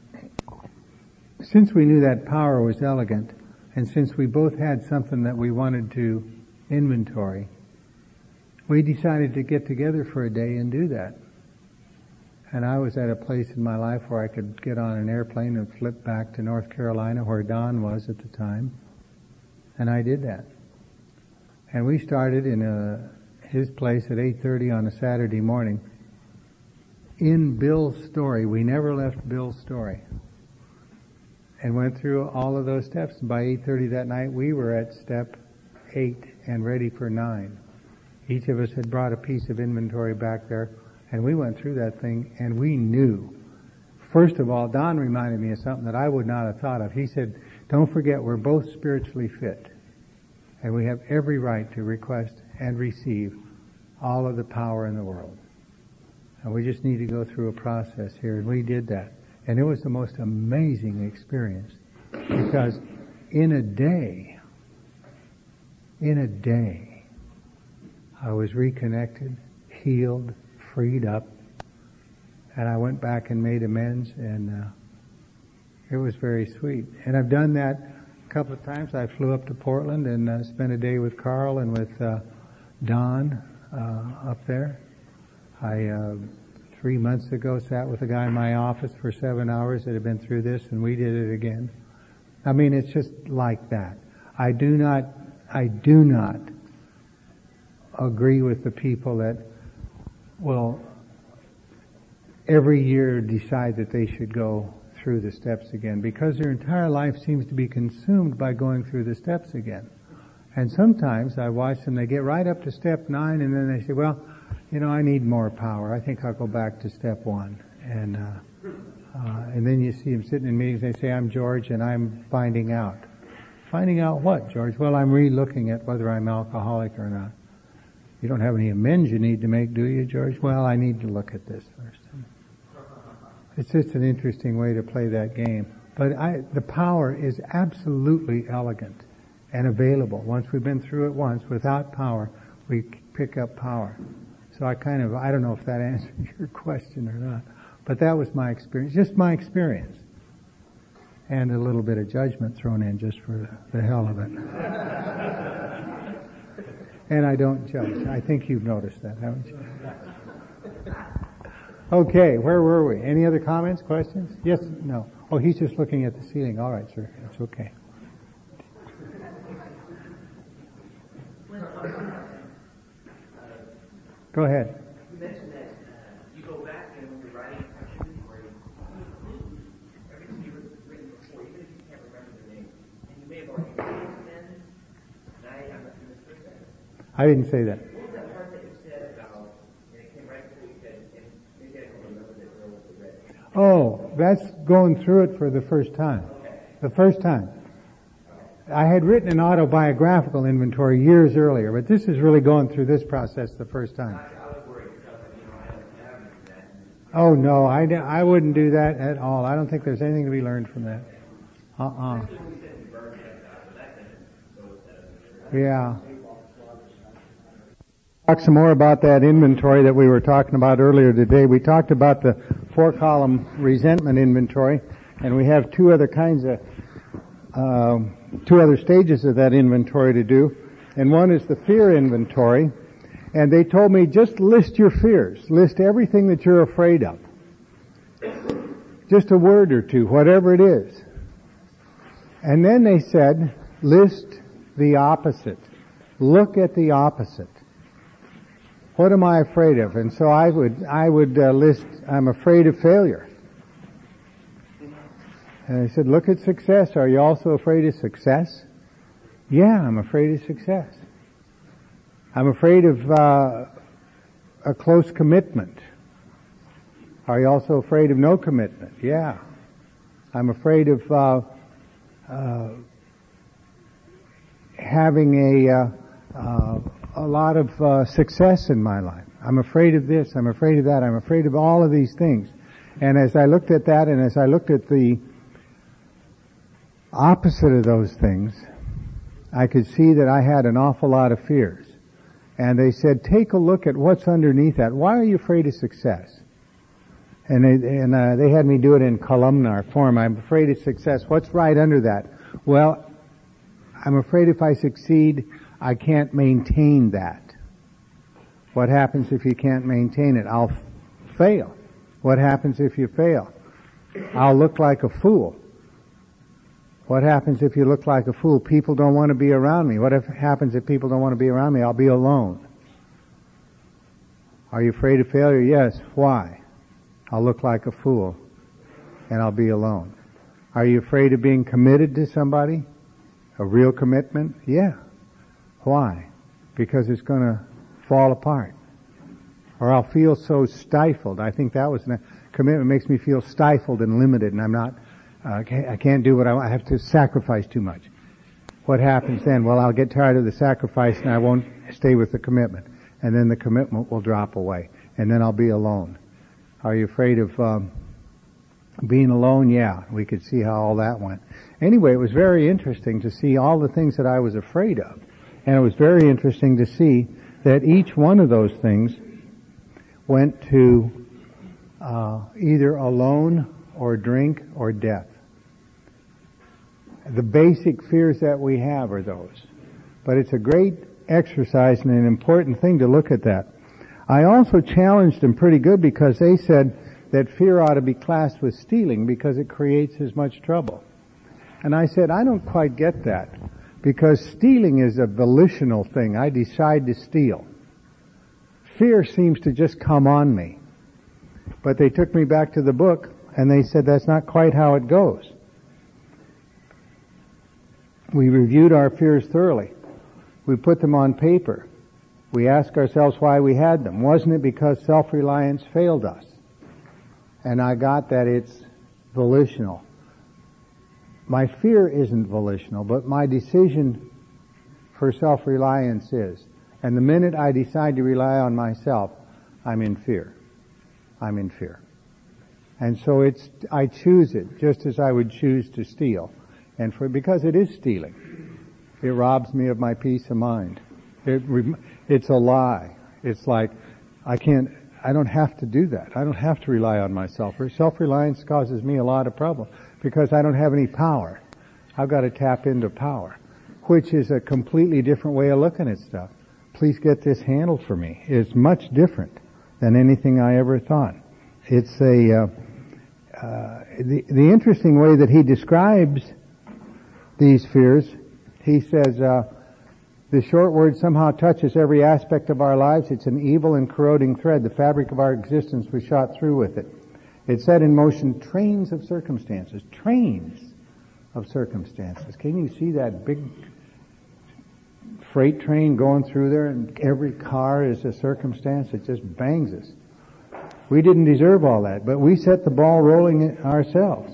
since we knew that power was elegant, and since we both had something that we wanted to inventory, we decided to get together for a day and do that. And I was at a place in my life where I could get on an airplane and flip back to North Carolina where Don was at the time. And I did that. And we started in a, his place at eight thirty on a Saturday morning. In Bill's story, we never left Bill's story. And went through all of those steps. And by eight thirty that night, we were at step eight and ready for nine. Each of us had brought a piece of inventory back there. And we went through that thing and we knew. First of all, Don reminded me of something that I would not have thought of. He said, don't forget we're both spiritually fit. And we have every right to request and receive all of the power in the world. And we just need to go through a process here. And we did that. And it was the most amazing experience. Because in a day, in a day, I was reconnected, healed, freed up, and I went back and made amends, and uh, it was very sweet. And I've done that a couple of times. I flew up to Portland and uh, spent a day with Carl and with uh, Don uh, up there. I uh, three months ago sat with a guy in my office for seven hours that had been through this, and we did it again. I mean, it's just like that. I do not, I do not agree with the people that will every year decide that they should go through the steps again, because their entire life seems to be consumed by going through the steps again. And sometimes I watch them, they get right up to step nine and then they say, well, you know, I need more power. I think I'll go back to step one. And, uh, uh, and then you see them sitting in meetings, they say, I'm George and I'm finding out. Finding out what, George? Well, I'm re-looking at whether I'm alcoholic or not. You don't have any amends you need to make, do you, George? Well, I need to look at this first. It's just an interesting way to play that game. But I, the power is absolutely elegant and available. Once we've been through it once, without power, we pick up power. So I kind of, I don't know if that answers your question or not, but that was my experience, just my experience. And a little bit of judgment thrown in just for the, the hell of it. And I don't judge. I think you've noticed that, haven't you? Okay, where were we? Any other comments, questions? Yes? No? Oh, he's just looking at the ceiling. All right, sir. It's okay. Go ahead. You mentioned that uh, you go back and when you're writing a inventory, everything you've written before, even if you can't remember the name, and you may have already written it then, and I, I'm not going to say that. I didn't say that. What was that part that you said about, and it came right before you said, and maybe I don't remember that earlier was read. Oh, that's going through it for the first time. Okay. The first time. I had written an autobiographical inventory years earlier, but this is really going through this process the first time. I was worried because, you know, I haven't done that. Oh no, I, I wouldn't do that at all. I don't think there's anything to be learned from that. Uh-uh. Yeah. Talk some more about that inventory that we were talking about earlier today. We talked about the four-column resentment inventory, and we have two other kinds of Um, two other stages of that inventory to do. And one is the fear inventory. And they told me, just list your fears. List everything that you're afraid of. Just a word or two, whatever it is. And then they said, list the opposite. Look at the opposite. What am I afraid of? And so I would, I would uh, list, I'm afraid of failure. And I said, look at success. Are you also afraid of success? Yeah, I'm afraid of success. I'm afraid of uh, a close commitment. Are you also afraid of no commitment? Yeah. I'm afraid of uh, uh, having a uh, uh, a lot of uh, success in my life. I'm afraid of this. I'm afraid of that. I'm afraid of all of these things. And as I looked at that, and as I looked at the opposite of those things, I could see that I had an awful lot of fears. And they said, take a look at what's underneath that. Why are you afraid of success? And they, and uh, they had me do it in columnar form. I'm afraid of success. What's right under that? Well, I'm afraid if I succeed, I can't maintain that. What happens if you can't maintain it? I'll f- fail. What happens if you fail? I'll look like a fool. What happens if you look like a fool? People don't want to be around me. What if happens if people don't want to be around me? I'll be alone. Are you afraid of failure? Yes. Why? I'll look like a fool and I'll be alone. Are you afraid of being committed to somebody? A real commitment? Yeah. Why? Because it's going to fall apart. Or I'll feel so stifled. I think that was a commitment makes me feel stifled and limited, and I'm not Uh, I can't do what I want. I have to sacrifice too much. What happens then? Well, I'll get tired of the sacrifice and I won't stay with the commitment. And then the commitment will drop away. And then I'll be alone. Are you afraid of um, being alone? Yeah, we could see how all that went. Anyway, it was very interesting to see all the things that I was afraid of. And it was very interesting to see that each one of those things went to uh, either alone or drink or death. The basic fears that we have are those. But it's a great exercise and an important thing to look at that. I also challenged them pretty good because they said that fear ought to be classed with stealing because it creates as much trouble. And I said, I don't quite get that because stealing is a volitional thing. I decide to steal. Fear seems to just come on me. But they took me back to the book and they said that's not quite how it goes. We reviewed our fears thoroughly. We put them on paper. We ask ourselves why we had them. Wasn't it because self-reliance failed us? And I got that it's volitional. My fear isn't volitional, but my decision for self-reliance is. And the minute I decide to rely on myself, I'm in fear. I'm in fear. And so it's, I choose it just as I would choose to steal. And for, because it is stealing. It robs me of my peace of mind. It, it's a lie. It's like, I can't, I don't have to do that. I don't have to rely on myself. Self-reliance causes me a lot of trouble because I don't have any power. I've got to tap into power, which is a completely different way of looking at stuff. Please get this handled for me. It's much different than anything I ever thought. It's a, uh, uh, the, the interesting way that he describes these fears, he says, uh, the short word somehow touches every aspect of our lives. It's an evil and corroding thread. The fabric of our existence was shot through with it. It set in motion trains of circumstances. Trains of circumstances. Can you see that big freight train going through there, and every car is a circumstance? It just bangs us. We didn't deserve all that, but we set the ball rolling ourselves.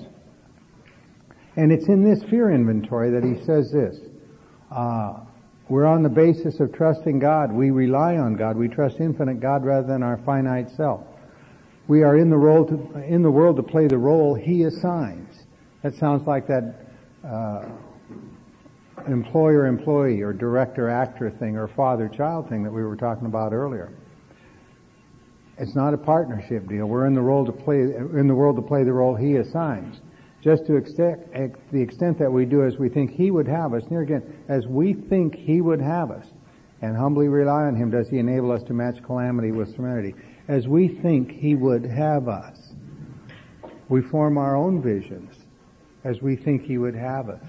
And it's in this fear inventory that he says this. Uh, we're on the basis of trusting God. We rely on God. We trust infinite God rather than our finite self. We are in the role to, in the world to play the role He assigns. That sounds like that uh, employer-employee or director-actor thing or father-child thing that we were talking about earlier. It's not a partnership deal. We're in the role to play in the world to play the role He assigns. Just to extent, the extent that we do as we think He would have us. And here again, as we think He would have us, and humbly rely on Him, does He enable us to match calamity with serenity. As we think He would have us, we form our own visions as we think He would have us.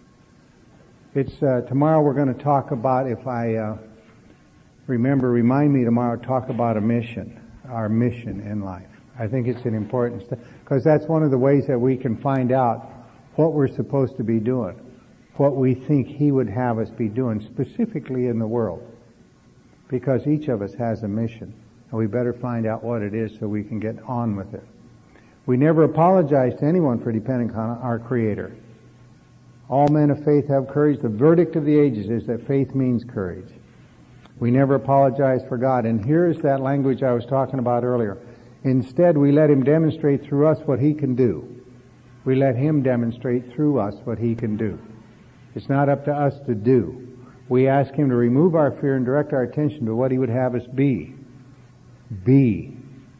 It's uh, tomorrow we're going to talk about, if I uh, remember, remind me tomorrow, talk about a mission, our mission in life. I think it's an important step, because that's one of the ways that we can find out what we're supposed to be doing, what we think He would have us be doing, specifically in the world. Because each of us has a mission, and we better find out what it is so we can get on with it. We never apologize to anyone for depending on our Creator. All men of faith have courage. The verdict of the ages is that faith means courage. We never apologize for God. And here's that language I was talking about earlier. Instead, we let Him demonstrate through us what He can do. We let Him demonstrate through us what He can do. It's not up to us to do. We ask Him to remove our fear and direct our attention to what He would have us be. Be.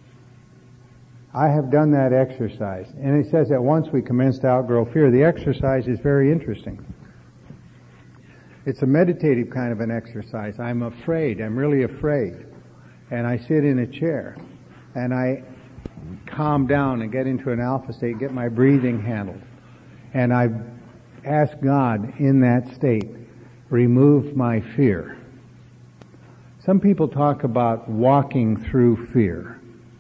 I have done that exercise. And it says that once we commence to outgrow fear. The exercise is very interesting. It's a meditative kind of an exercise. I'm afraid. I'm really afraid. And I sit in a chair. And I calm down and get into an alpha state, get my breathing handled. And I ask God in that state, remove my fear. Some people talk about walking through fear.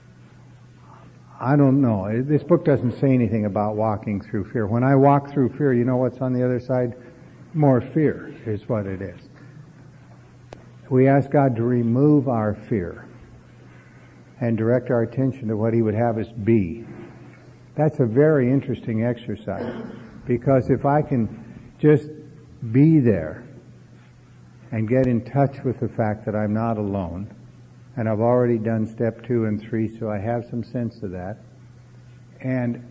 I don't know. This book doesn't say anything about walking through fear. When I walk through fear, you know what's on the other side? More fear is what it is. We ask God to remove our fear and direct our attention to what He would have us be. That's a very interesting exercise, because if I can just be there and get in touch with the fact that I'm not alone, and I've already done step two and three, so I have some sense of that, and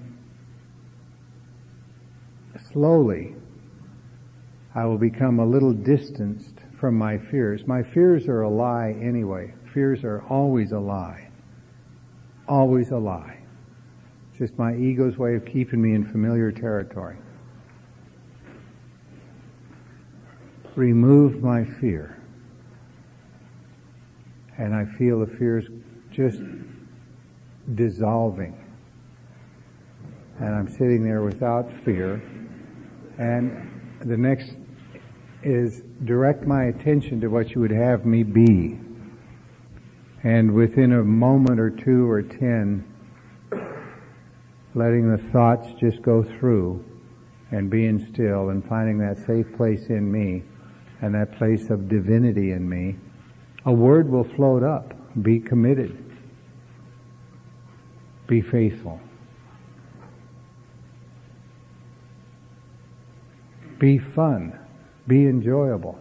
slowly I will become a little distanced from my fears. My fears are a lie anyway. Fears are always a lie. Always a lie. It's just my ego's way of keeping me in familiar territory. Remove my fear. And I feel the fears just dissolving. And I'm sitting there without fear. And the next is direct my attention to what You would have me be. And within a moment or two or ten, letting the thoughts just go through and being still and finding that safe place in me and that place of divinity in me, a word will float up. Be committed. Be faithful. Be fun. Be enjoyable.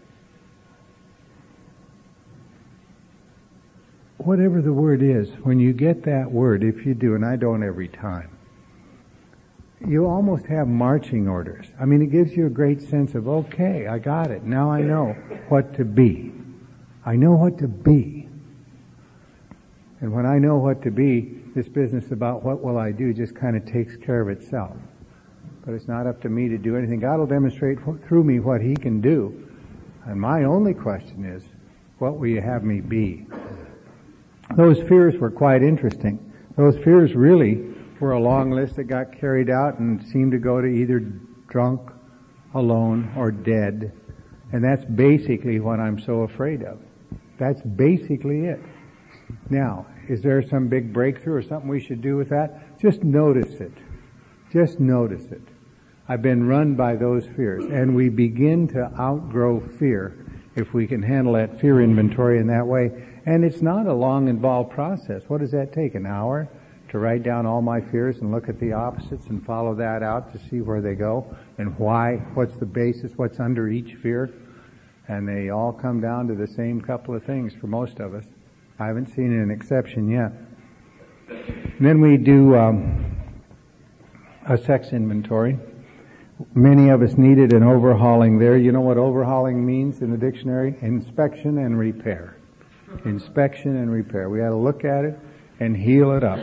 Whatever the word is, when you get that word, if you do, and I don't every time, you almost have marching orders. I mean, it gives you a great sense of, okay, I got it. Now I know what to be. I know what to be. And when I know what to be, this business about what will I do just kind of takes care of itself. But it's not up to me to do anything. God will demonstrate through me what He can do. And my only question is, what will you have me be? Those fears were quite interesting. Those fears really were a long list that got carried out and seemed to go to either drunk, alone, or dead. And that's basically what I'm so afraid of. That's basically it. Now, is there some big breakthrough or something we should do with that? Just notice it. Just notice it. I've been run by those fears, and we begin to outgrow fear if we can handle that fear inventory in that way. And it's not a long, involved process. What does that take? An hour to write down all my fears and look at the opposites and follow that out to see where they go and why, what's the basis, what's under each fear. And they all come down to the same couple of things for most of us. I haven't seen an exception yet. And then we do um, a sex inventory. Many of us needed an overhauling there. You know what overhauling means in the dictionary? Inspection and repair. Inspection and repair. We had to look at it and heal it up.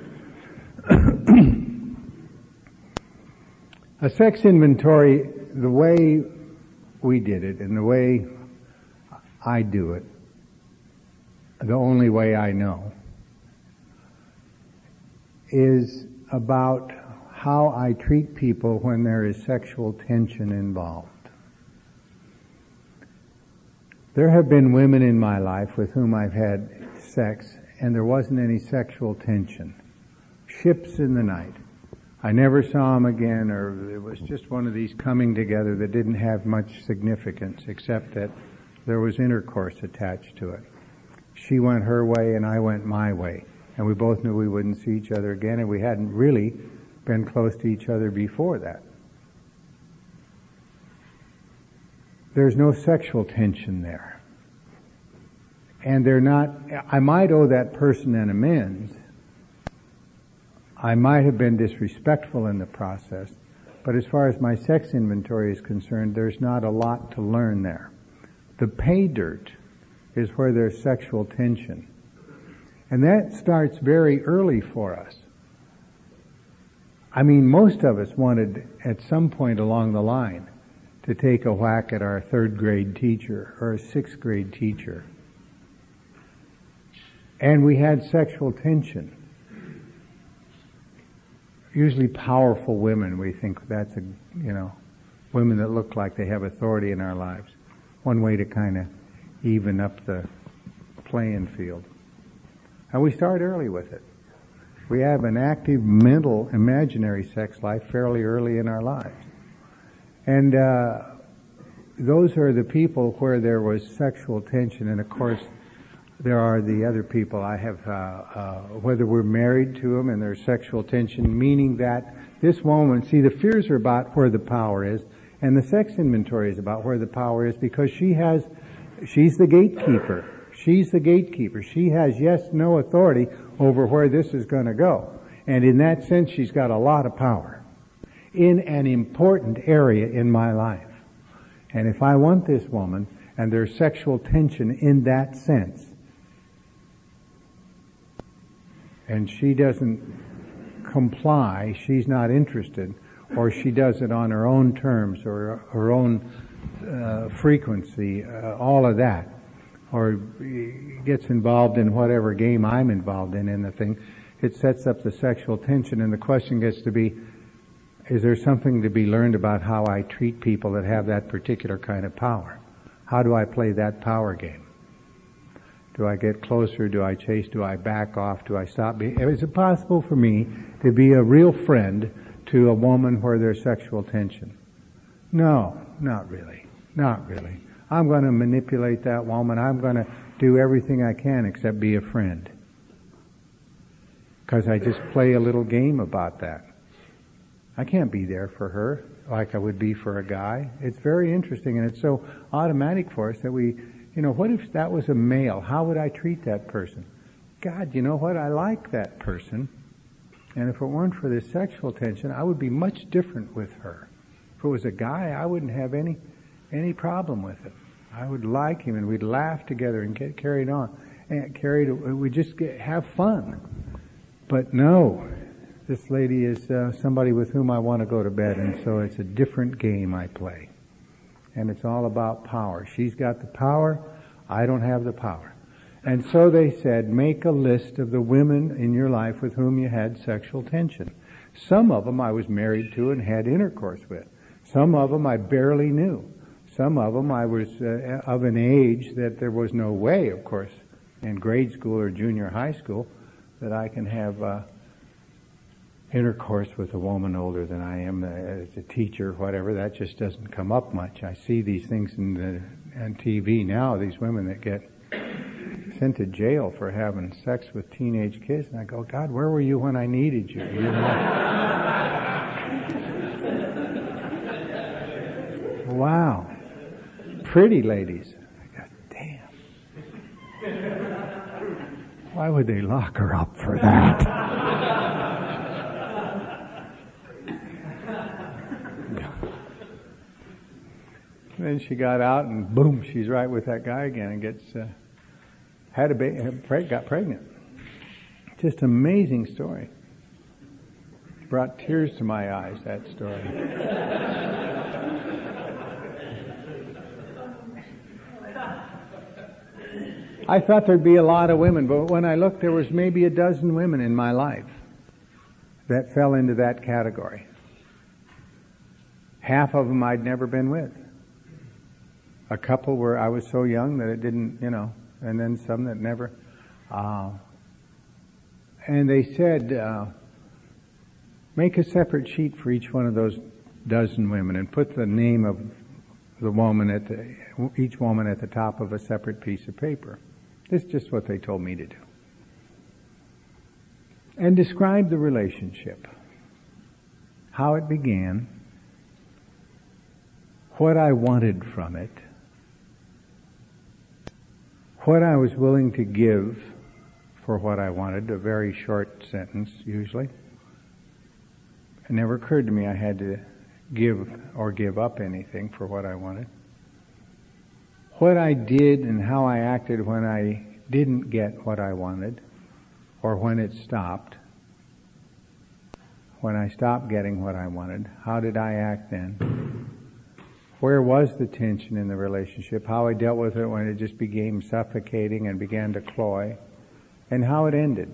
A sex inventory, the way we did it and the way I do it, the only way I know, is about how I treat people when there is sexual tension involved. There have been women in my life with whom I've had sex and there wasn't any sexual tension. Ships in the night. I never saw them again, or it was just one of these coming together that didn't have much significance except that there was intercourse attached to it. She went her way and I went my way. And we both knew we wouldn't see each other again, and we hadn't really been close to each other before that. There's no sexual tension there. And they're not, I might owe that person an amends. I might have been disrespectful in the process. But as far as my sex inventory is concerned, there's not a lot to learn there. The pay dirt is where there's sexual tension. And that starts very early for us. I mean, most of us wanted at some point along the line to take a whack at our third grade teacher or a sixth grade teacher. And we had sexual tension. Usually powerful women, we think that's a, you know, women that look like they have authority in our lives. One way to kind of even up the playing field. And we start early with it. We have an active mental imaginary sex life fairly early in our lives. And uh those are the people where there was sexual tension. And of course, there are the other people I have, uh, uh whether we're married to them and there's sexual tension, meaning that this woman, see, the fears are about where the power is, and the sex inventory is about where the power is, because she has, she's the gatekeeper. She's the gatekeeper. She has, yes, no authority over where this is going to go. And in that sense, she's got a lot of power in an important area in my life. And if I want this woman, and there's sexual tension in that sense, and she doesn't comply, she's not interested, or she does it on her own terms or her own uh, frequency, uh, all of that, or gets involved in whatever game I'm involved in in the thing, it sets up the sexual tension, and the question gets to be, is there something to be learned about how I treat people that have that particular kind of power? How do I play that power game? Do I get closer? Do I chase? Do I back off? Do I stop being? Is it possible for me to be a real friend to a woman where there's sexual tension? No, not really. Not really. I'm going to manipulate that woman. I'm going to do everything I can except be a friend. Because I just play a little game about that. I can't be there for her like I would be for a guy. It's very interesting, and it's so automatic for us that we, you know, what if that was a male? How would I treat that person? God, you know what? I like that person. And if it weren't for this sexual tension, I would be much different with her. If it was a guy, I wouldn't have any any problem with it. I would like him, and we'd laugh together and get carried on, and carried. We'd just get, have fun. But no, this lady is uh, somebody with whom I want to go to bed, and so it's a different game I play, and it's all about power. She's got the power, I don't have the power. And so they said, make a list of the women in your life with whom you had sexual tension. Some of them I was married to and had intercourse with. Some of them I barely knew. Some of them I was uh, of an age that there was no way, of course, in grade school or junior high school, that I can have uh, intercourse with a woman older than I am, uh, as a teacher, whatever. That just doesn't come up much. I see these things in the, on T V now, these women that get sent to jail for having sex with teenage kids, and I go, God, where were you when I needed you? You know? Wow. Pretty ladies. I go, damn. Why would they lock her up for that? Then she got out and boom, she's right with that guy again and gets, uh, had a baby, got pregnant. Just amazing story. Brought tears to my eyes, that story. I thought there'd be a lot of women, but when I looked, there was maybe a dozen women in my life that fell into that category. Half of them I'd never been with. A couple where I was so young that it didn't, you know, and then some that never. Uh, and they said, uh, make a separate sheet for each one of those dozen women and put the name of the woman at the, each woman at the top of a separate piece of paper. This is just what they told me to do. And describe the relationship. How it began. What I wanted from it. What I was willing to give for what I wanted. A very short sentence, usually. It never occurred to me I had to give or give up anything for what I wanted. What I did and how I acted when I didn't get what I wanted, or when it stopped. When I stopped getting what I wanted, how did I act then? Where was the tension in the relationship? How I dealt with it when it just became suffocating and began to cloy, and how it ended.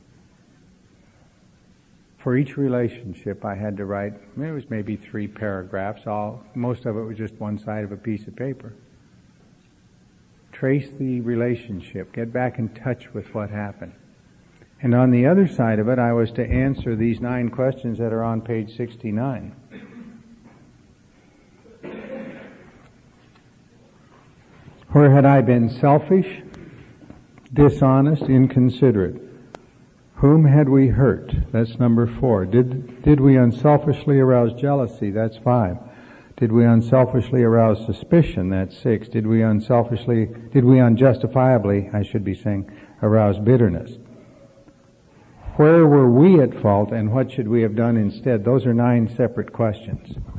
For each relationship I had to write, it was maybe three paragraphs, all, most of it was just one side of a piece of paper. Trace the relationship, get back in touch with what happened. And on the other side of it, I was to answer these nine questions that are on page sixty-nine. Where had I been selfish, dishonest, inconsiderate? Whom had we hurt? That's number four. Did, did we unselfishly arouse jealousy? That's five. Did we unselfishly arouse suspicion? That's six. Did we unselfishly, did we unjustifiably, I should be saying, arouse bitterness? Where were we at fault and what should we have done instead? Those are nine separate questions.